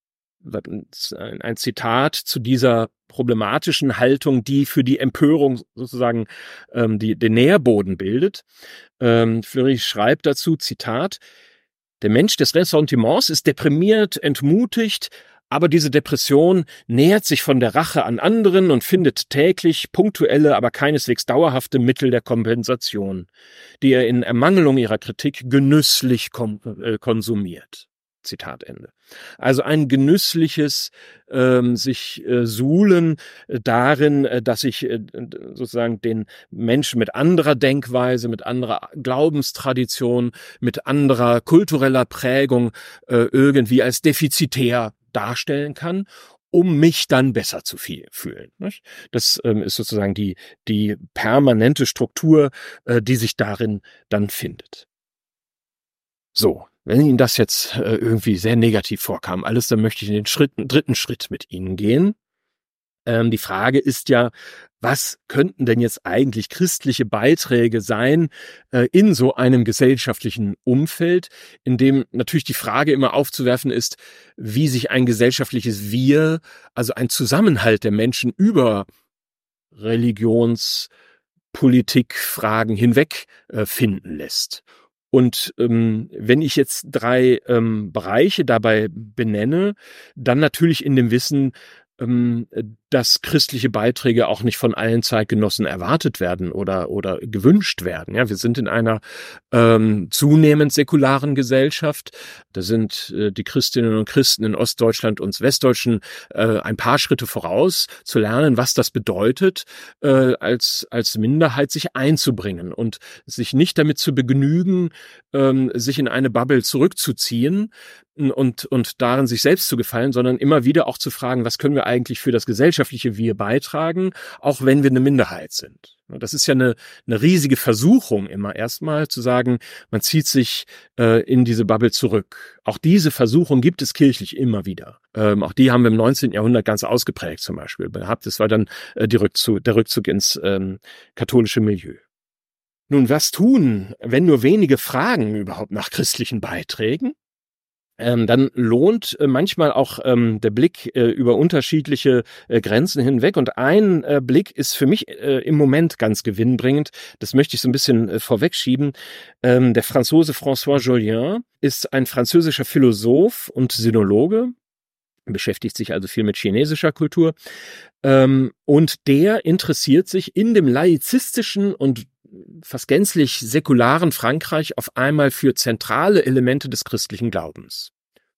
ein Zitat zu dieser problematischen Haltung, die für die Empörung sozusagen ähm, die, den Nährboden bildet. Ähm, Fleury schreibt dazu, Zitat, der Mensch des Ressentiments ist deprimiert, entmutigt, aber diese Depression nähert sich von der Rache an anderen und findet täglich punktuelle, aber keineswegs dauerhafte Mittel der Kompensation, die er in Ermangelung ihrer Kritik genüsslich kom- äh, konsumiert. Zitat Ende. Also ein genüssliches ähm, sich äh, suhlen äh, darin, äh, dass ich äh, sozusagen den Menschen mit anderer Denkweise, mit anderer Glaubenstradition, mit anderer kultureller Prägung äh, irgendwie als defizitär darstellen kann, um mich dann besser zu fühlen. Das ähm, ist sozusagen die, die permanente Struktur, äh, die sich darin dann findet. So. Wenn Ihnen das jetzt äh, irgendwie sehr negativ vorkam, alles, dann möchte ich in den Schritt, dritten Schritt mit Ihnen gehen. Ähm, die Frage ist ja, was könnten denn jetzt eigentlich christliche Beiträge sein äh, in so einem gesellschaftlichen Umfeld, in dem natürlich die Frage immer aufzuwerfen ist, wie sich ein gesellschaftliches Wir, also ein Zusammenhalt der Menschen über Religions-, Politikfragen hinweg äh, finden lässt. Und ähm, wenn ich jetzt drei ähm, Bereiche dabei benenne, dann natürlich in dem Wissen, ähm, dass christliche Beiträge auch nicht von allen Zeitgenossen erwartet werden oder oder gewünscht werden. Ja, wir sind in einer ähm, zunehmend säkularen Gesellschaft. Da sind äh, die Christinnen und Christen in Ostdeutschland und Westdeutschen äh, ein paar Schritte voraus, zu lernen, was das bedeutet, äh, als als Minderheit sich einzubringen und sich nicht damit zu begnügen, ähm, sich in eine Bubble zurückzuziehen und und darin sich selbst zu gefallen, sondern immer wieder auch zu fragen, was können wir eigentlich für das gesellschaftliche Wir beitragen, auch wenn wir eine Minderheit sind. Das ist ja eine, eine riesige Versuchung immer erstmal zu sagen, man zieht sich äh, in diese Bubble zurück. Auch diese Versuchung gibt es kirchlich immer wieder. Ähm, auch die haben wir im neunzehnten Jahrhundert ganz ausgeprägt zum Beispiel gehabt. Das war dann äh, die Rückzug, der Rückzug ins ähm, katholische Milieu. Nun, was tun, wenn nur wenige fragen überhaupt nach christlichen Beiträgen? Ähm, dann lohnt äh, manchmal auch ähm, der Blick äh, über unterschiedliche äh, Grenzen hinweg. Und ein äh, Blick ist für mich äh, im Moment ganz gewinnbringend. Das möchte ich so ein bisschen äh, vorwegschieben. Ähm, der Franzose François Jolien ist ein französischer Philosoph und Sinologe, beschäftigt sich also viel mit chinesischer Kultur. Ähm, und der interessiert sich in dem laizistischen und fast gänzlich säkularen Frankreich auf einmal für zentrale Elemente des christlichen Glaubens.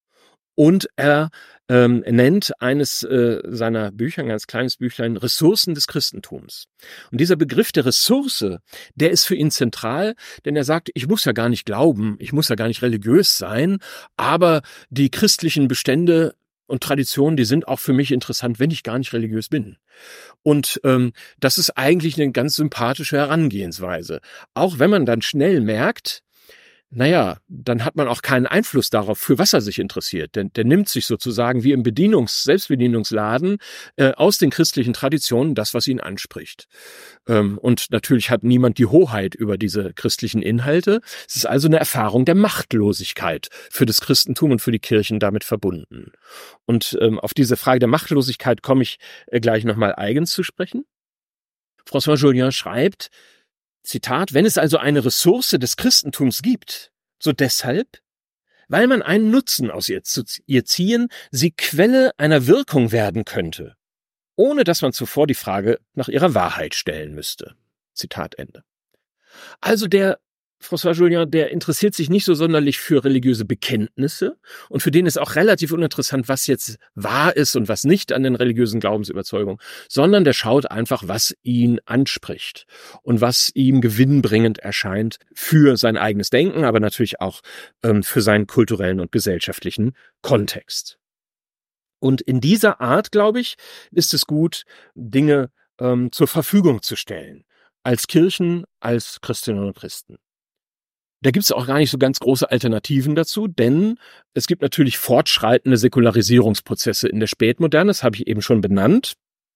Und er ähm, nennt eines äh, seiner Bücher, ein ganz kleines Büchlein, Ressourcen des Christentums. Und dieser Begriff der Ressource, der ist für ihn zentral, denn er sagt, ich muss ja gar nicht glauben, ich muss ja gar nicht religiös sein, aber die christlichen Bestände und Traditionen, die sind auch für mich interessant, wenn ich gar nicht religiös bin. Und ähm, das ist eigentlich eine ganz sympathische Herangehensweise. Auch wenn man dann schnell merkt, naja, dann hat man auch keinen Einfluss darauf, für was er sich interessiert. Denn der nimmt sich sozusagen wie im Bedienungs-, Selbstbedienungsladen äh, aus den christlichen Traditionen das, was ihn anspricht. Ähm, und natürlich hat niemand die Hoheit über diese christlichen Inhalte. Es ist also eine Erfahrung der Machtlosigkeit für das Christentum und für die Kirchen damit verbunden. Und ähm, auf diese Frage der Machtlosigkeit komme ich äh, gleich nochmal eigens zu sprechen. François Jolien schreibt, Zitat, wenn es also eine Ressource des Christentums gibt, so deshalb, weil man einen Nutzen aus ihr, zu, ihr ziehen, sie Quelle einer Wirkung werden könnte, ohne dass man zuvor die Frage nach ihrer Wahrheit stellen müsste. Zitat Ende. Also der François Jolien, der interessiert sich nicht so sonderlich für religiöse Bekenntnisse und für den ist auch relativ uninteressant, was jetzt wahr ist und was nicht an den religiösen Glaubensüberzeugungen, sondern der schaut einfach, was ihn anspricht und was ihm gewinnbringend erscheint für sein eigenes Denken, aber natürlich auch ähm, für seinen kulturellen und gesellschaftlichen Kontext. Und in dieser Art, glaube ich, ist es gut, Dinge ähm, zur Verfügung zu stellen. als Kirchen, als Christinnen und Christen. Da gibt es auch gar nicht so ganz große Alternativen dazu, denn es gibt natürlich fortschreitende Säkularisierungsprozesse in der Spätmoderne, das habe ich eben schon benannt.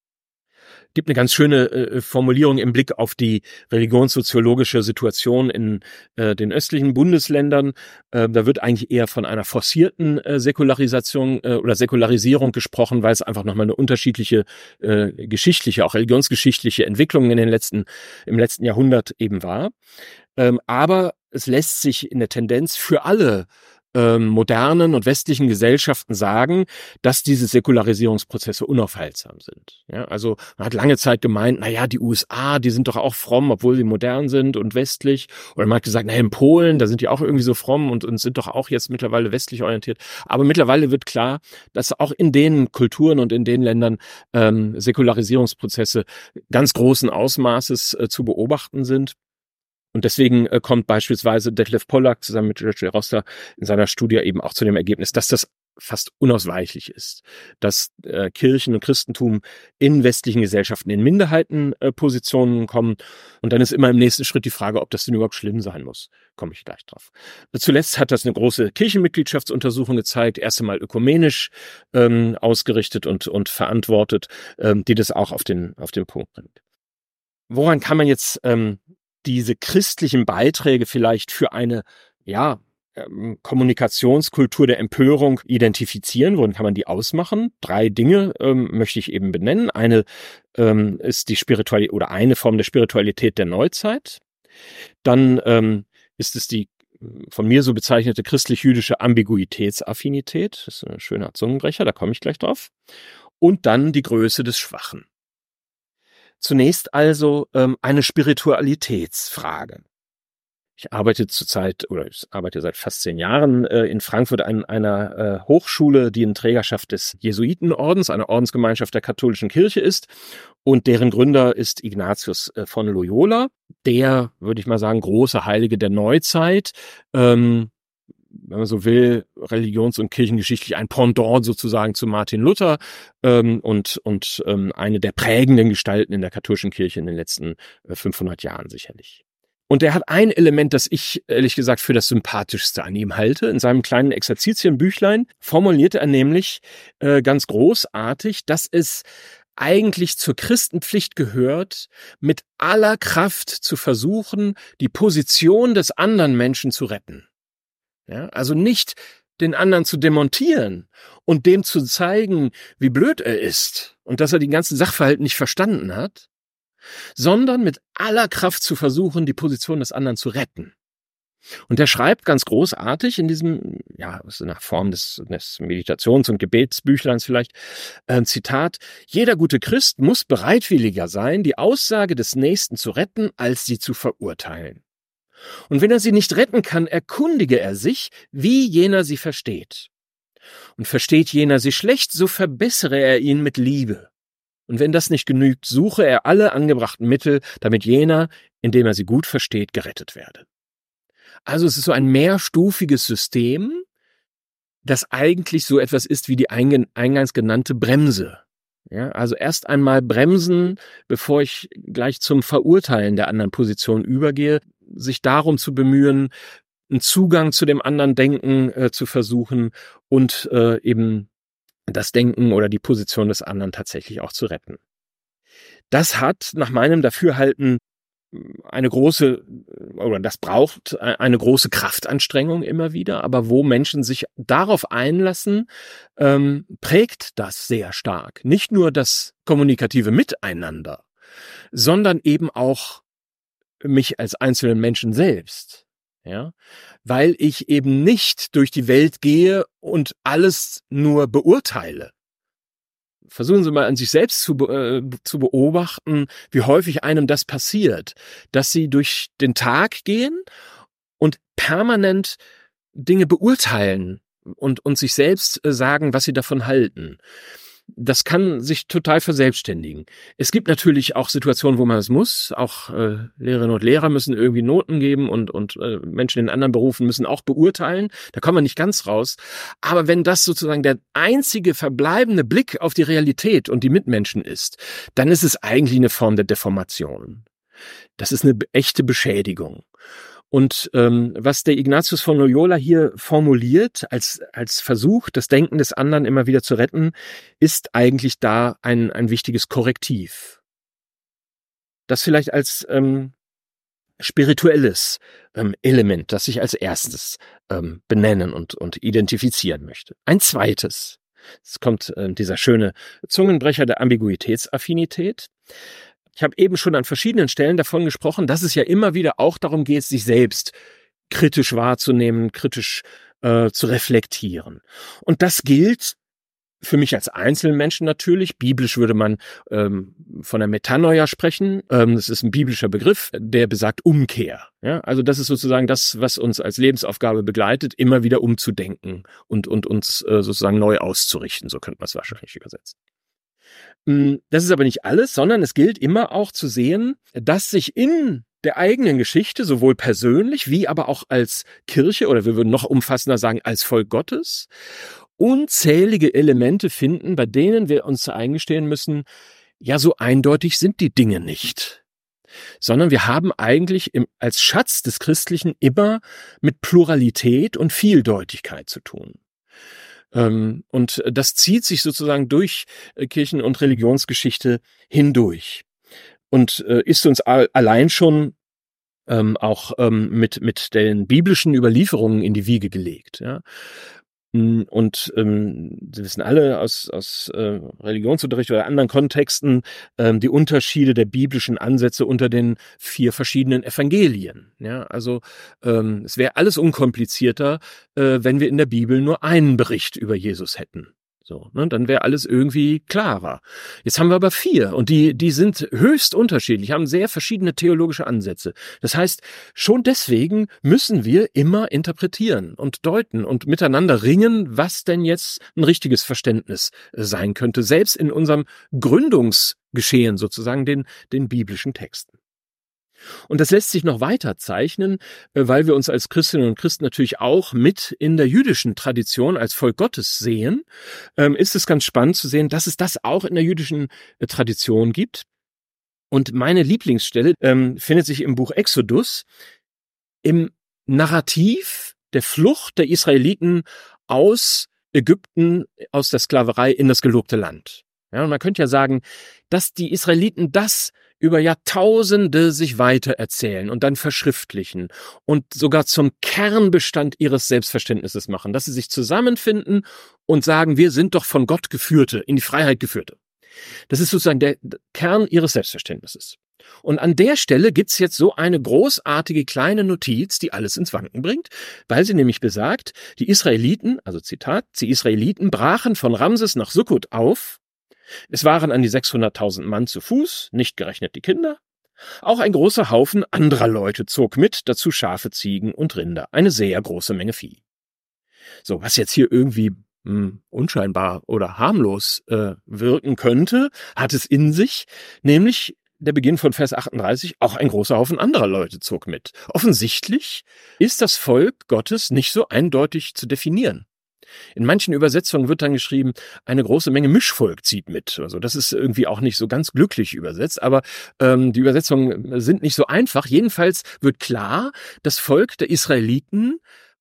Es gibt eine ganz schöne äh, Formulierung im Blick auf die religionssoziologische Situation in äh, den östlichen Bundesländern. Äh, da wird eigentlich eher von einer forcierten äh, Säkularisation äh, oder Säkularisierung gesprochen, weil es einfach nochmal eine unterschiedliche äh, geschichtliche, auch religionsgeschichtliche Entwicklung in den letzten, im letzten Jahrhundert eben war. Ähm, aber es lässt sich in der Tendenz für alle ähm, modernen und westlichen Gesellschaften sagen, dass diese Säkularisierungsprozesse unaufhaltsam sind. Ja, also man hat lange Zeit gemeint, na ja, die U S A, die sind doch auch fromm, obwohl sie modern sind und westlich. Oder man hat gesagt, na in Polen, da sind die auch irgendwie so fromm und, und sind doch auch jetzt mittlerweile westlich orientiert. Aber mittlerweile wird klar, dass auch in den Kulturen und in den Ländern ähm, Säkularisierungsprozesse ganz großen Ausmaßes äh, zu beobachten sind. Und deswegen äh, kommt beispielsweise Detlef Pollack zusammen mit George Rosta in seiner Studie eben auch zu dem Ergebnis, dass das fast unausweichlich ist, dass äh, Kirchen und Christentum in westlichen Gesellschaften in Minderheitenpositionen äh, kommen. Und dann ist immer im nächsten Schritt die Frage, ob das denn überhaupt schlimm sein muss. Komme ich gleich drauf. Zuletzt hat das eine große Kirchenmitgliedschaftsuntersuchung gezeigt, erst einmal ökumenisch ähm, ausgerichtet und, und verantwortet, ähm, die das auch auf den, auf den Punkt bringt. Woran kann man jetzt ähm, diese christlichen Beiträge vielleicht für eine, ja, ähm, Kommunikationskultur der Empörung identifizieren? Worin kann man die ausmachen? Drei Dinge ähm, möchte ich eben benennen. Eine ähm, ist die Spiritualität oder eine Form der Spiritualität der Neuzeit. Dann ähm, ist es die von mir so bezeichnete christlich-jüdische Ambiguitätsaffinität. Das ist ein schöner Zungenbrecher, da komme ich gleich drauf. Und dann die Größe des Schwachen. Zunächst also ähm, eine Spiritualitätsfrage. Ich arbeite zurzeit oder ich arbeite seit fast zehn Jahren äh, in Frankfurt an einer äh, Hochschule, die in Trägerschaft des Jesuitenordens, einer Ordensgemeinschaft der katholischen Kirche ist. Und deren Gründer ist Ignatius äh, von Loyola, der, würde ich mal sagen, große Heilige der Neuzeit. Ähm, wenn man so will, religions- und kirchengeschichtlich ein Pendant sozusagen zu Martin Luther ähm, und, und ähm, eine der prägenden Gestalten in der katholischen Kirche in den letzten äh, fünfhundert Jahren sicherlich. Und er hat ein Element, das ich ehrlich gesagt für das Sympathischste an ihm halte. In seinem kleinen Exerzitienbüchlein formulierte er nämlich äh, ganz großartig, dass es eigentlich zur Christenpflicht gehört, mit aller Kraft zu versuchen, die Position des anderen Menschen zu retten. Ja, also nicht den anderen zu demontieren und dem zu zeigen, wie blöd er ist und dass er den ganzen Sachverhalt nicht verstanden hat, sondern mit aller Kraft zu versuchen, die Position des anderen zu retten. Und er schreibt ganz großartig in diesem, ja, nach Form des, des Meditations- und Gebetsbüchleins vielleicht, ein Zitat: Jeder gute Christ muss bereitwilliger sein, die Aussage des Nächsten zu retten, als sie zu verurteilen. Und wenn er sie nicht retten kann, erkundige er sich, wie jener sie versteht. Und versteht jener sie schlecht, so verbessere er ihn mit Liebe. Und wenn das nicht genügt, suche er alle angebrachten Mittel, damit jener, indem er sie gut versteht, gerettet werde. Also es ist so ein mehrstufiges System, das eigentlich so etwas ist wie die eingangs genannte Bremse. Ja, also erst einmal bremsen, bevor ich gleich zum Verurteilen der anderen Position übergehe, sich darum zu bemühen, einen Zugang zu dem anderen Denken äh, zu versuchen und äh, eben das Denken oder die Position des anderen tatsächlich auch zu retten. Das hat nach meinem Dafürhalten eine große, oder das braucht eine große Kraftanstrengung immer wieder, aber wo Menschen sich darauf einlassen, ähm, prägt das sehr stark. Nicht nur das kommunikative Miteinander, sondern eben auch mich als einzelnen Menschen selbst. Ja, weil ich eben nicht durch die Welt gehe und alles nur beurteile. Versuchen Sie mal an sich selbst zu, äh, zu beobachten, wie häufig einem das passiert, dass Sie durch den Tag gehen und permanent Dinge beurteilen und, und sich selbst äh, sagen, was Sie davon halten. Das kann sich total verselbstständigen. Es gibt natürlich auch Situationen, wo man es muss. Auch äh, Lehrerinnen und Lehrer müssen irgendwie Noten geben und, und äh, Menschen in anderen Berufen müssen auch beurteilen. Da kommen wir nicht ganz raus. Aber wenn das sozusagen der einzige verbleibende Blick auf die Realität und die Mitmenschen ist, dann ist es eigentlich eine Form der Deformation. Das ist eine echte Beschädigung. Und ähm, was der Ignatius von Loyola hier formuliert als als Versuch, das Denken des anderen immer wieder zu retten, ist eigentlich da ein ein wichtiges Korrektiv. Das vielleicht als ähm, spirituelles ähm, Element, das ich als erstes ähm, benennen und und identifizieren möchte. Ein zweites, es kommt äh, dieser schöne Zungenbrecher der Ambiguitätsaffinität. Ich habe eben schon an verschiedenen Stellen davon gesprochen, dass es ja immer wieder auch darum geht, sich selbst kritisch wahrzunehmen, kritisch äh, zu reflektieren. Und das gilt für mich als Einzelmenschen natürlich. Biblisch würde man ähm, von der Metanoia sprechen. Ähm, das ist ein biblischer Begriff, der besagt Umkehr. Ja? Also das ist sozusagen das, was uns als Lebensaufgabe begleitet, immer wieder umzudenken und, und uns äh, sozusagen neu auszurichten. So könnte man es wahrscheinlich übersetzen. Das ist aber nicht alles, sondern es gilt immer auch zu sehen, dass sich in der eigenen Geschichte, sowohl persönlich wie aber auch als Kirche oder wir würden noch umfassender sagen, als Volk Gottes, unzählige Elemente finden, bei denen wir uns eingestehen müssen, ja, so eindeutig sind die Dinge nicht. Sondern wir haben eigentlich im, als Schatz des Christlichen immer mit Pluralität und Vieldeutigkeit zu tun. Und das zieht sich sozusagen durch Kirchen- und Religionsgeschichte hindurch und ist uns allein schon auch mit mit den biblischen Überlieferungen in die Wiege gelegt. Ja. Und ähm, Sie wissen alle aus, aus äh, Religionsunterricht oder anderen Kontexten ähm, die Unterschiede der biblischen Ansätze unter den vier verschiedenen Evangelien. Ja, also ähm, es wäre alles unkomplizierter, äh, wenn wir in der Bibel nur einen Bericht über Jesus hätten. So, ne, dann wäre alles irgendwie klarer. Jetzt haben wir aber vier und die, die sind höchst unterschiedlich, haben sehr verschiedene theologische Ansätze. Das heißt, schon deswegen müssen wir immer interpretieren und deuten und miteinander ringen, was denn jetzt ein richtiges Verständnis sein könnte, selbst in unserem Gründungsgeschehen sozusagen, den, den biblischen Texten. Und das lässt sich noch weiter zeichnen, weil wir uns als Christinnen und Christen natürlich auch mit in der jüdischen Tradition als Volk Gottes sehen, ist es ganz spannend zu sehen, dass es das auch in der jüdischen Tradition gibt. Und meine Lieblingsstelle ähm, findet sich im Buch Exodus, im Narrativ der Flucht der Israeliten aus Ägypten, aus der Sklaverei in das gelobte Land. Ja, und man könnte ja sagen, dass die Israeliten das über Jahrtausende sich weiter erzählen und dann verschriftlichen und sogar zum Kernbestand ihres Selbstverständnisses machen, dass sie sich zusammenfinden und sagen, wir sind doch von Gott Geführte, in die Freiheit Geführte. Das ist sozusagen der Kern ihres Selbstverständnisses. Und an der Stelle gibt's jetzt so eine großartige kleine Notiz, die alles ins Wanken bringt, weil sie nämlich besagt, die Israeliten, also Zitat, die Israeliten brachen von Ramses nach Sukkot auf. Es waren an die sechshunderttausend Mann zu Fuß, nicht gerechnet die Kinder. Auch ein großer Haufen anderer Leute zog mit, dazu Schafe, Ziegen und Rinder, eine sehr große Menge Vieh. So, was jetzt hier irgendwie mh, unscheinbar oder harmlos äh, wirken könnte, hat es in sich, nämlich der Beginn von Vers achtunddreißig, auch ein großer Haufen anderer Leute zog mit. Offensichtlich ist das Volk Gottes nicht so eindeutig zu definieren. In manchen Übersetzungen wird dann geschrieben, eine große Menge Mischvolk zieht mit. Also das ist irgendwie auch nicht so ganz glücklich übersetzt, aber ähm, die Übersetzungen sind nicht so einfach. Jedenfalls wird klar, das Volk der Israeliten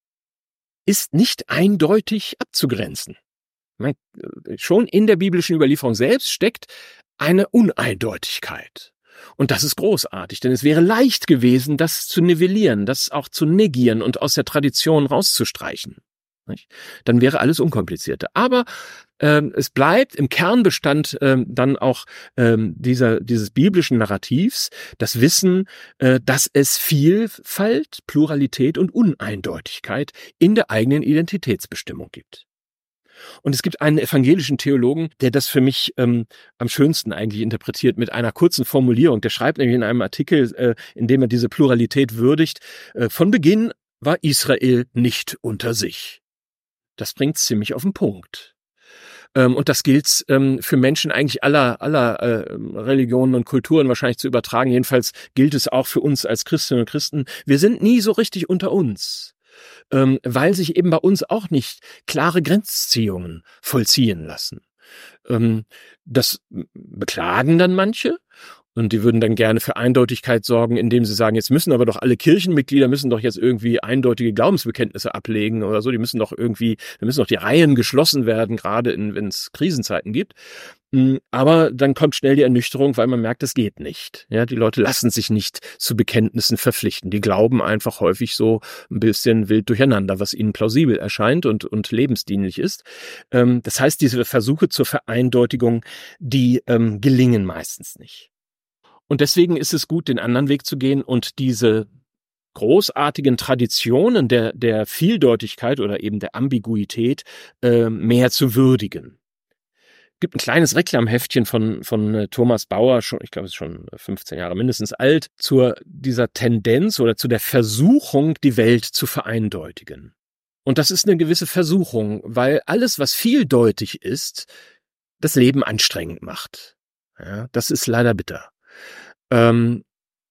ist nicht eindeutig abzugrenzen. Man, schon in der biblischen Überlieferung selbst steckt eine Uneindeutigkeit. Und das ist großartig, denn es wäre leicht gewesen, das zu nivellieren, das auch zu negieren und aus der Tradition rauszustreichen. Dann wäre alles unkomplizierter. Aber ähm, es bleibt im Kernbestand ähm, dann auch ähm, dieser dieses biblischen Narrativs das Wissen, äh, dass es Vielfalt, Pluralität und Uneindeutigkeit in der eigenen Identitätsbestimmung gibt. Und es gibt einen evangelischen Theologen, der das für mich ähm, am schönsten eigentlich interpretiert mit einer kurzen Formulierung. Der schreibt nämlich in einem Artikel, äh, in dem er diese Pluralität würdigt, äh, von Beginn war Israel nicht unter sich. Das bringt es ziemlich auf den Punkt. Ähm, und das gilt ähm, für Menschen eigentlich aller, aller äh, Religionen und Kulturen wahrscheinlich zu übertragen. Jedenfalls gilt es auch für uns als Christinnen und Christen. Wir sind nie so richtig unter uns, ähm, weil sich eben bei uns auch nicht klare Grenzziehungen vollziehen lassen. Ähm, das beklagen dann manche. Und die würden dann gerne für Eindeutigkeit sorgen, indem sie sagen, jetzt müssen aber doch alle Kirchenmitglieder müssen doch jetzt irgendwie eindeutige Glaubensbekenntnisse ablegen oder so. Die müssen doch irgendwie, da müssen doch die Reihen geschlossen werden, gerade in, wenn es Krisenzeiten gibt. Aber dann kommt schnell die Ernüchterung, weil man merkt, es geht nicht. Ja, die Leute lassen sich nicht zu Bekenntnissen verpflichten. Die glauben einfach häufig so ein bisschen wild durcheinander, was ihnen plausibel erscheint und, und lebensdienlich ist. Ähm, das heißt, diese Versuche zur Vereindeutigung, die ähm, gelingen meistens nicht. Und deswegen ist es gut, den anderen Weg zu gehen und diese großartigen Traditionen der, der Vieldeutigkeit oder eben der Ambiguität äh, mehr zu würdigen. Gibt ein kleines Reklamheftchen von von Thomas Bauer, schon, ich glaube, es ist schon fünfzehn Jahre mindestens alt, zur dieser Tendenz oder zu der Versuchung, die Welt zu vereindeutigen. Und das ist eine gewisse Versuchung, weil alles, was vieldeutig ist, das Leben anstrengend macht. Ja, das ist leider bitter. Ähm,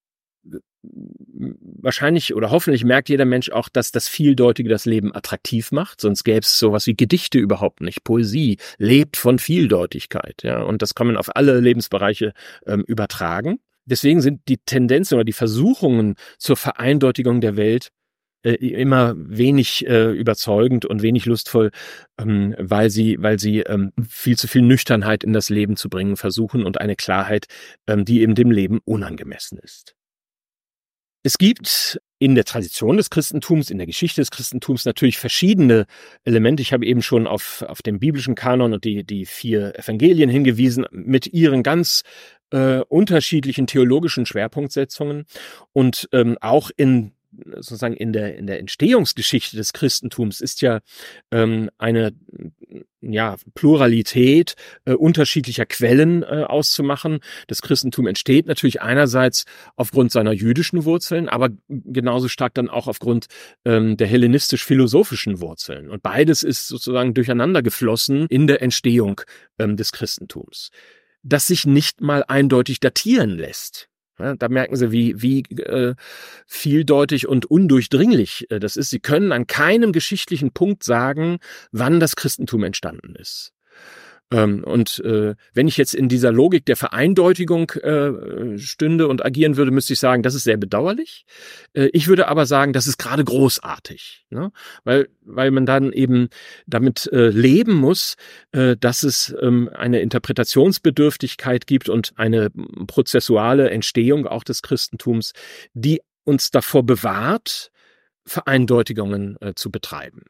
wahrscheinlich oder hoffentlich merkt jeder Mensch auch, dass das Vieldeutige das Leben attraktiv macht, sonst gäbe es sowas wie Gedichte überhaupt nicht. Poesie lebt von Vieldeutigkeit, ja, und das kann man auf alle Lebensbereiche ähm, übertragen. Deswegen sind die Tendenzen oder die Versuchungen zur Vereindeutigung der Welt äh, immer wenig äh, überzeugend und wenig lustvoll, ähm, weil sie, weil sie ähm, viel zu viel Nüchternheit in das Leben zu bringen versuchen und eine Klarheit, ähm, die eben dem Leben unangemessen ist. Es gibt in der Tradition des Christentums, in der Geschichte des Christentums natürlich verschiedene Elemente. Ich habe eben schon auf, auf den biblischen Kanon und die, die vier Evangelien hingewiesen mit ihren ganz äh, unterschiedlichen theologischen Schwerpunktsetzungen und ähm, auch in sozusagen in der in der Entstehungsgeschichte des Christentums ist ja ähm, eine ja Pluralität äh, unterschiedlicher Quellen äh, auszumachen. Das Christentum entsteht natürlich einerseits aufgrund seiner jüdischen Wurzeln, aber genauso stark dann auch aufgrund ähm, der hellenistisch-philosophischen Wurzeln. Und beides ist sozusagen durcheinander geflossen in der Entstehung ähm, des Christentums, das sich nicht mal eindeutig datieren lässt. Ja, da merken Sie, wie, wie äh, vieldeutig und undurchdringlich äh, das ist. Sie können an keinem geschichtlichen Punkt sagen, wann das Christentum entstanden ist. Ähm, und äh, wenn ich jetzt in dieser Logik der Vereindeutigung äh, stünde und agieren würde, müsste ich sagen, das ist sehr bedauerlich. Äh, ich würde aber sagen, das ist gerade großartig, ne? weil weil man dann eben damit äh, leben muss, äh, dass es ähm, eine Interpretationsbedürftigkeit gibt und eine prozessuale Entstehung auch des Christentums, die uns davor bewahrt, Vereindeutigungen äh, zu betreiben.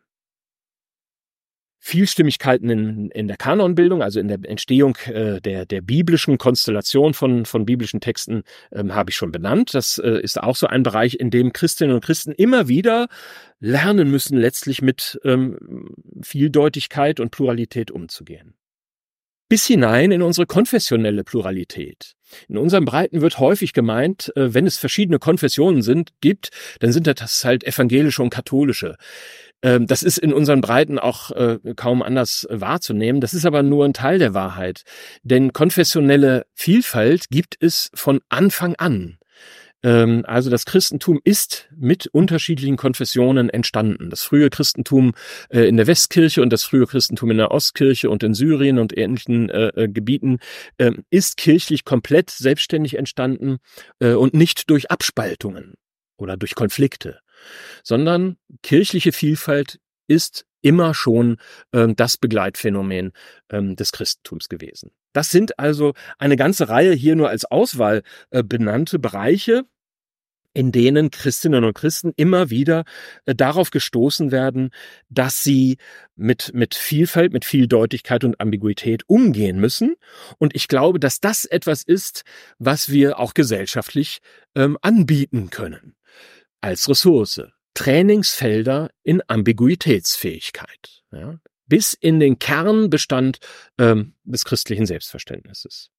Vielstimmigkeiten in, in der Kanonbildung, also in der Entstehung äh, der, der biblischen Konstellation von, von biblischen Texten, ähm, habe ich schon benannt. Das äh, ist auch so ein Bereich, in dem Christinnen und Christen immer wieder lernen müssen, letztlich mit ähm, Vieldeutigkeit und Pluralität umzugehen. Bis hinein in unsere konfessionelle Pluralität. In unseren Breiten wird häufig gemeint, äh, wenn es verschiedene Konfessionen sind, gibt, dann sind das halt evangelische und katholische. Das ist in unseren Breiten auch äh, kaum anders wahrzunehmen. Das ist aber nur ein Teil der Wahrheit. Denn konfessionelle Vielfalt gibt es von Anfang an. Ähm, also das Christentum ist mit unterschiedlichen Konfessionen entstanden. Das frühe Christentum äh, in der Westkirche und das frühe Christentum in der Ostkirche und in Syrien und ähnlichen äh, Gebieten äh, ist kirchlich komplett selbstständig entstanden äh, und nicht durch Abspaltungen oder durch Konflikte, sondern kirchliche Vielfalt ist immer schon ähm, das Begleitphänomen ähm, des Christentums gewesen. Das sind also eine ganze Reihe hier nur als Auswahl äh, benannte Bereiche, in denen Christinnen und Christen immer wieder äh, darauf gestoßen werden, dass sie mit mit Vielfalt, mit Vieldeutigkeit und Ambiguität umgehen müssen. Und ich glaube, dass das etwas ist, was wir auch gesellschaftlich ähm, anbieten können. Als Ressource. Trainingsfelder in Ambiguitätsfähigkeit. Ja, bis in den Kernbestand ähm, des christlichen Selbstverständnisses.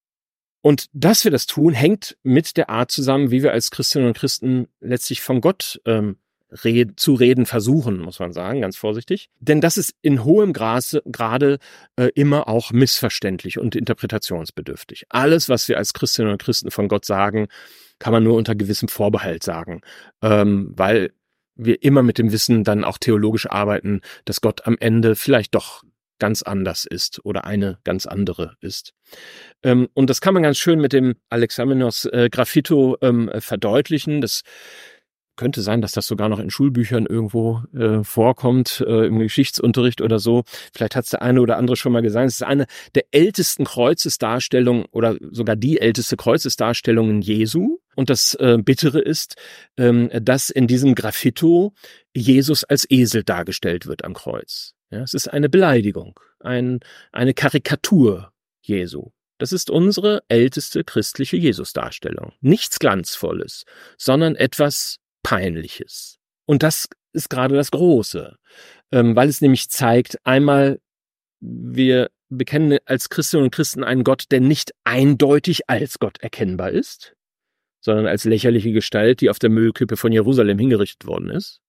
Und dass wir das tun, hängt mit der Art zusammen, wie wir als Christinnen und Christen letztlich von Gott ähm, red, zu reden versuchen, muss man sagen, ganz vorsichtig. Denn das ist in hohem Grade, Grade äh, immer auch missverständlich und interpretationsbedürftig. Alles, was wir als Christinnen und Christen von Gott sagen, kann man nur unter gewissem Vorbehalt sagen, ähm, weil wir immer mit dem Wissen dann auch theologisch arbeiten, dass Gott am Ende vielleicht doch ganz anders ist oder eine ganz andere ist. Ähm, und das kann man ganz schön mit dem Alexamenos äh, Graphito ähm, verdeutlichen. Das könnte sein, dass das sogar noch in Schulbüchern irgendwo äh, vorkommt, äh, im Geschichtsunterricht oder so. Vielleicht hat es der eine oder andere schon mal gesagt. Es ist eine der ältesten Kreuzesdarstellungen oder sogar die älteste Kreuzesdarstellungen Jesu. Und das äh, Bittere ist, ähm, dass in diesem Graphito Jesus als Esel dargestellt wird am Kreuz. Ja, es ist eine Beleidigung, ein, eine Karikatur Jesu. Das ist unsere älteste christliche Jesusdarstellung. Nichts Glanzvolles, sondern etwas Peinliches. Und das ist gerade das Große, ähm, weil es nämlich zeigt, einmal, wir bekennen als Christinnen und Christen einen Gott, der nicht eindeutig als Gott erkennbar ist, sondern als lächerliche Gestalt, die auf der Müllkippe von Jerusalem hingerichtet worden ist.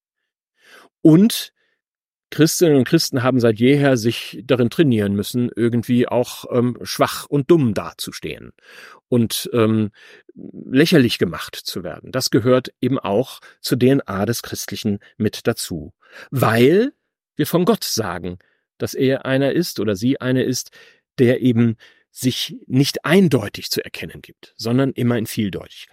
Und Christinnen und Christen haben seit jeher sich darin trainieren müssen, irgendwie auch ähm, schwach und dumm dazustehen und ähm, lächerlich gemacht zu werden. Das gehört eben auch zur D N A des Christlichen mit dazu, weil wir von Gott sagen, dass er einer ist oder sie eine ist, der eben sich nicht eindeutig zu erkennen gibt, sondern immer in Vieldeutigkeit.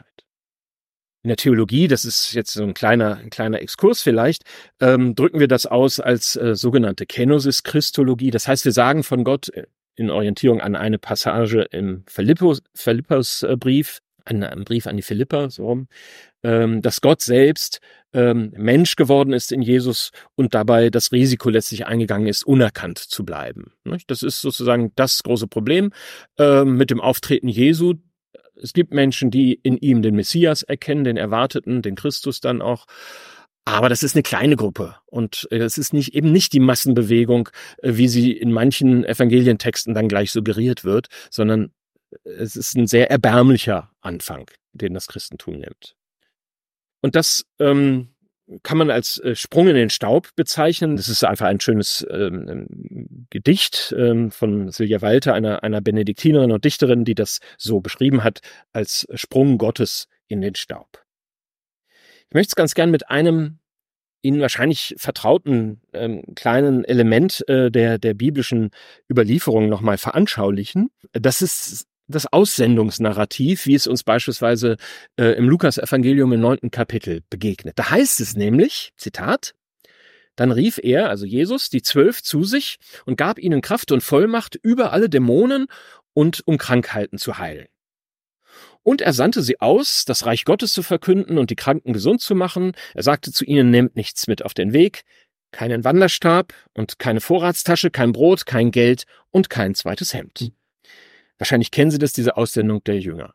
In der Theologie, das ist jetzt so ein kleiner, ein kleiner Exkurs vielleicht, ähm, drücken wir das aus als äh, sogenannte Kenosis-Christologie. Das heißt, wir sagen von Gott in Orientierung an eine Passage im Philippus, Philippusbrief, an einem Brief an die Philipper, so rum, ähm, dass Gott selbst ähm, Mensch geworden ist in Jesus und dabei das Risiko letztlich eingegangen ist, unerkannt zu bleiben. Das ist sozusagen das große Problem äh, mit dem Auftreten Jesu. Es gibt Menschen, die in ihm den Messias erkennen, den Erwarteten, den Christus dann auch. Aber das ist eine kleine Gruppe und es ist nicht eben nicht die Massenbewegung, wie sie in manchen Evangelientexten dann gleich suggeriert wird, sondern es ist ein sehr erbärmlicher Anfang, den das Christentum nimmt. Und das ähm, kann man als äh, Sprung in den Staub bezeichnen. Das ist einfach ein schönes ähm, Gedicht ähm, von Silja Walter, einer, einer Benediktinerin und Dichterin, die das so beschrieben hat, als Sprung Gottes in den Staub. Ich möchte es ganz gern mit einem Ihnen wahrscheinlich vertrauten ähm, kleinen Element äh, der, der biblischen Überlieferung nochmal veranschaulichen. Das ist das Aussendungsnarrativ, wie es uns beispielsweise äh, im Lukas-Evangelium im neunten Kapitel begegnet. Da heißt es nämlich, Zitat, dann rief er, also Jesus, die Zwölf zu sich und gab ihnen Kraft und Vollmacht über alle Dämonen und um Krankheiten zu heilen. Und er sandte sie aus, das Reich Gottes zu verkünden und die Kranken gesund zu machen. Er sagte zu ihnen, nehmt nichts mit auf den Weg, keinen Wanderstab und keine Vorratstasche, kein Brot, kein Geld und kein zweites Hemd. Wahrscheinlich kennen Sie das, diese Aussendung der Jünger.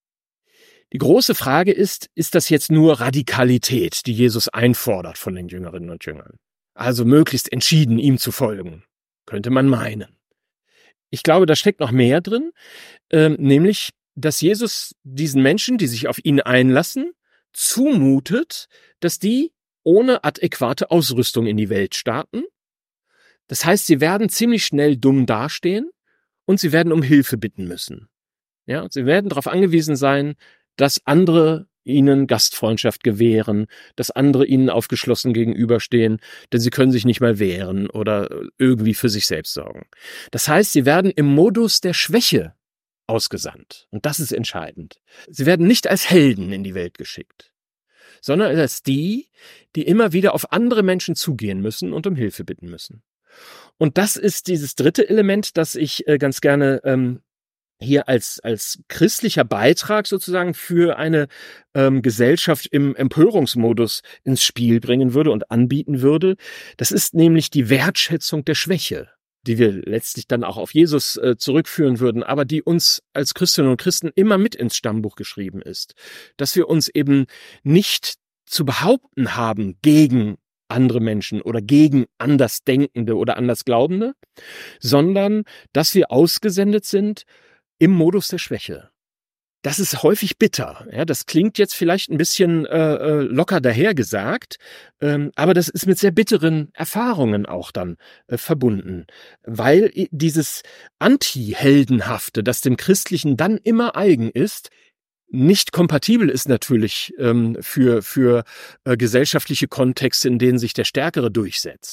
Die große Frage ist, ist das jetzt nur Radikalität, die Jesus einfordert von den Jüngerinnen und Jüngern? Also möglichst entschieden, ihm zu folgen, könnte man meinen. Ich glaube, da steckt noch mehr drin, äh, nämlich, dass Jesus diesen Menschen, die sich auf ihn einlassen, zumutet, dass die ohne adäquate Ausrüstung in die Welt starten. Das heißt, sie werden ziemlich schnell dumm dastehen und sie werden um Hilfe bitten müssen. Ja, sie werden darauf angewiesen sein, dass andere ihnen Gastfreundschaft gewähren, dass andere ihnen aufgeschlossen gegenüberstehen, denn sie können sich nicht mal wehren oder irgendwie für sich selbst sorgen. Das heißt, sie werden im Modus der Schwäche ausgesandt. Und das ist entscheidend. Sie werden nicht als Helden in die Welt geschickt, sondern als die, die immer wieder auf andere Menschen zugehen müssen und um Hilfe bitten müssen. Und das ist dieses dritte Element, das ich äh, ganz gerne ähm, hier als als christlicher Beitrag sozusagen für eine ähm, Gesellschaft im Empörungsmodus ins Spiel bringen würde und anbieten würde. Das ist nämlich die Wertschätzung der Schwäche, die wir letztlich dann auch auf Jesus äh, zurückführen würden, aber die uns als Christinnen und Christen immer mit ins Stammbuch geschrieben ist. Dass wir uns eben nicht zu behaupten haben gegen andere Menschen oder gegen Andersdenkende oder Andersglaubende, sondern dass wir ausgesendet sind im Modus der Schwäche. Das ist häufig bitter. Ja, das klingt jetzt vielleicht ein bisschen äh, locker dahergesagt, ähm, aber das ist mit sehr bitteren Erfahrungen auch dann äh, verbunden, weil dieses Anti-Heldenhafte, das dem Christlichen dann immer eigen ist, nicht kompatibel ist natürlich ähm, für für äh, gesellschaftliche Kontexte, in denen sich der Stärkere durchsetzt.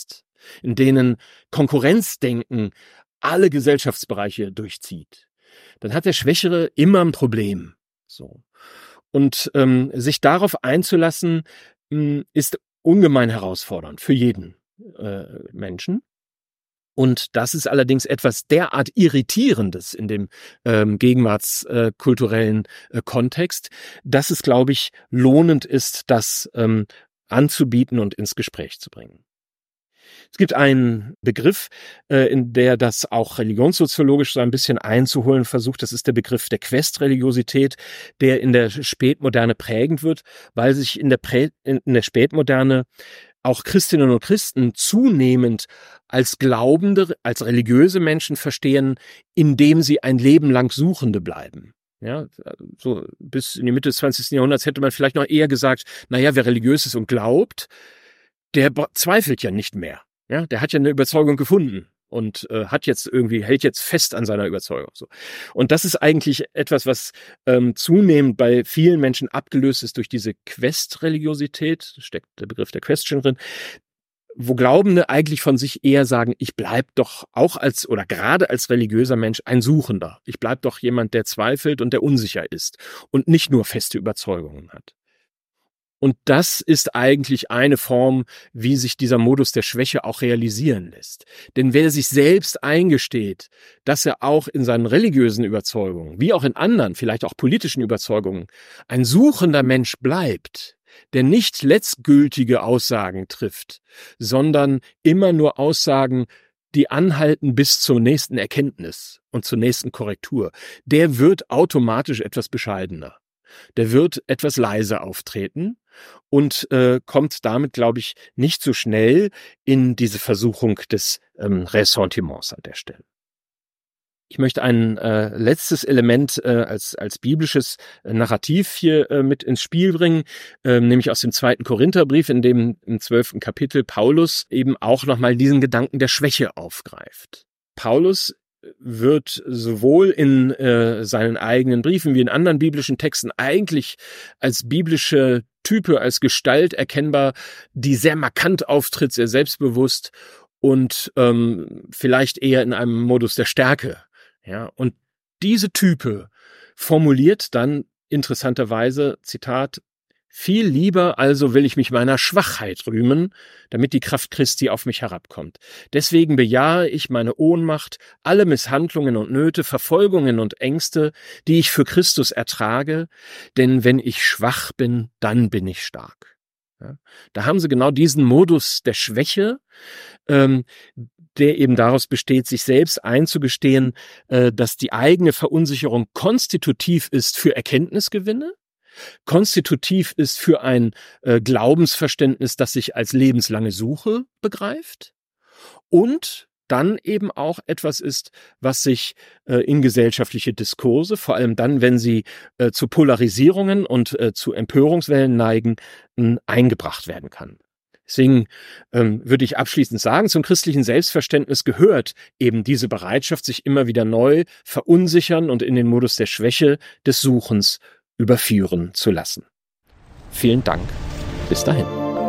in denen Konkurrenzdenken alle Gesellschaftsbereiche durchzieht, dann hat der Schwächere immer ein Problem. So. Und ähm, sich darauf einzulassen, mh, ist ungemein herausfordernd für jeden äh, Menschen. Und das ist allerdings etwas derart Irritierendes in dem ähm, gegenwartskulturellen äh, Kontext, dass es, glaube ich, lohnend ist, das ähm, anzubieten und ins Gespräch zu bringen. Es gibt einen Begriff, äh, in der das auch religionssoziologisch so ein bisschen einzuholen versucht. Das ist der Begriff der Questreligiosität, der in der Spätmoderne prägend wird, weil sich in der, Prä- in der Spätmoderne auch Christinnen und Christen zunehmend als glaubende, als religiöse Menschen verstehen, indem sie ein Leben lang Suchende bleiben. Ja, so bis in die Mitte des zwanzigsten Jahrhunderts hätte man vielleicht noch eher gesagt, naja, wer religiös ist und glaubt, der zweifelt ja nicht mehr. Ja, der hat ja eine Überzeugung gefunden und äh, hat jetzt irgendwie, hält jetzt fest an seiner Überzeugung. So. Und das ist eigentlich etwas, was ähm, zunehmend bei vielen Menschen abgelöst ist durch diese Quest-Religiosität, steckt der Begriff der Question drin, wo Glaubende eigentlich von sich eher sagen, ich bleib doch auch als, oder gerade als religiöser Mensch ein Suchender. Ich bleib doch jemand, der zweifelt und der unsicher ist und nicht nur feste Überzeugungen hat. Und das ist eigentlich eine Form, wie sich dieser Modus der Schwäche auch realisieren lässt. Denn wer sich selbst eingesteht, dass er auch in seinen religiösen Überzeugungen, wie auch in anderen, vielleicht auch politischen Überzeugungen, ein suchender Mensch bleibt, der nicht letztgültige Aussagen trifft, sondern immer nur Aussagen, die anhalten bis zur nächsten Erkenntnis und zur nächsten Korrektur, der wird automatisch etwas bescheidener. Der wird etwas leiser auftreten und äh, kommt damit, glaube ich, nicht so schnell in diese Versuchung des ähm, Ressentiments an der Stelle. Ich möchte ein äh, letztes Element äh, als als biblisches äh, Narrativ hier äh, mit ins Spiel bringen, äh, nämlich aus dem zweiten Korintherbrief, in dem im zwölften Kapitel Paulus eben auch nochmal diesen Gedanken der Schwäche aufgreift. Paulus wird sowohl in äh, seinen eigenen Briefen wie in anderen biblischen Texten eigentlich als biblische Type, als Gestalt erkennbar, die sehr markant auftritt, sehr selbstbewusst und ähm, vielleicht eher in einem Modus der Stärke. Ja, und diese Type formuliert dann interessanterweise, Zitat, viel lieber also will ich mich meiner Schwachheit rühmen, damit die Kraft Christi auf mich herabkommt. Deswegen bejahe ich meine Ohnmacht, alle Misshandlungen und Nöte, Verfolgungen und Ängste, die ich für Christus ertrage, denn wenn ich schwach bin, dann bin ich stark. Ja, da haben sie genau diesen Modus der Schwäche, ähm, der eben daraus besteht, sich selbst einzugestehen, äh, dass die eigene Verunsicherung konstitutiv ist für Erkenntnisgewinne, konstitutiv ist für ein äh, Glaubensverständnis, das sich als lebenslange Suche begreift und dann eben auch etwas ist, was sich äh, in gesellschaftliche Diskurse, vor allem dann, wenn sie äh, zu Polarisierungen und äh, zu Empörungswellen neigen, äh, eingebracht werden kann. Deswegen ähm, würde ich abschließend sagen, zum christlichen Selbstverständnis gehört eben diese Bereitschaft, sich immer wieder neu verunsichern und in den Modus der Schwäche des Suchens überführen zu lassen. Vielen Dank. Bis dahin.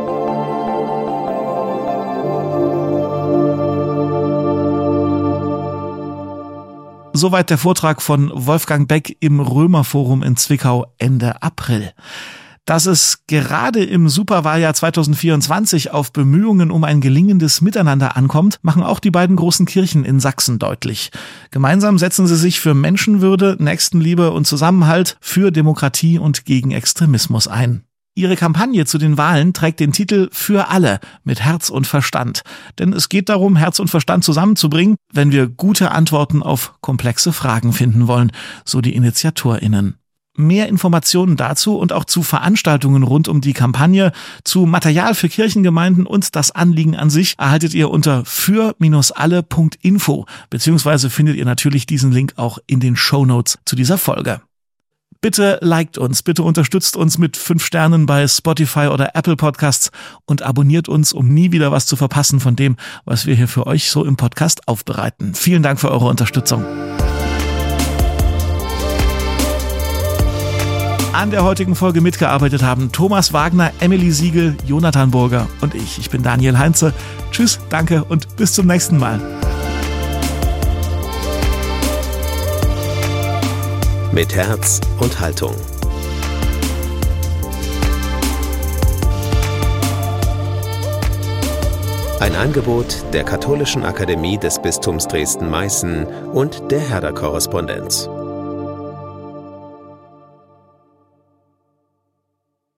Soweit der Vortrag von Wolfgang Beck im Römerforum in Zwickau Ende April. Dass es gerade im Superwahljahr zweitausendvierundzwanzig auf Bemühungen um ein gelingendes Miteinander ankommt, machen auch die beiden großen Kirchen in Sachsen deutlich. Gemeinsam setzen sie sich für Menschenwürde, Nächstenliebe und Zusammenhalt, für Demokratie und gegen Extremismus ein. Ihre Kampagne zu den Wahlen trägt den Titel Für alle mit Herz und Verstand. Denn es geht darum, Herz und Verstand zusammenzubringen, wenn wir gute Antworten auf komplexe Fragen finden wollen, so die InitiatorInnen. Mehr Informationen dazu und auch zu Veranstaltungen rund um die Kampagne, zu Material für Kirchengemeinden und das Anliegen an sich erhaltet ihr unter für alle punkt info, beziehungsweise findet ihr natürlich diesen Link auch in den Shownotes zu dieser Folge. Bitte liked uns, bitte unterstützt uns mit fünf Sternen bei Spotify oder Apple Podcasts und abonniert uns, um nie wieder was zu verpassen von dem, was wir hier für euch so im Podcast aufbereiten. Vielen Dank für eure Unterstützung. An der heutigen Folge mitgearbeitet haben Thomas Wagner, Emily Siegel, Jonathan Burger und ich. Ich bin Daniel Heinze. Tschüss, danke und bis zum nächsten Mal.
Mit Herz und Haltung. Ein Angebot der Katholischen Akademie des Bistums Dresden-Meißen und der Herder Korrespondenz.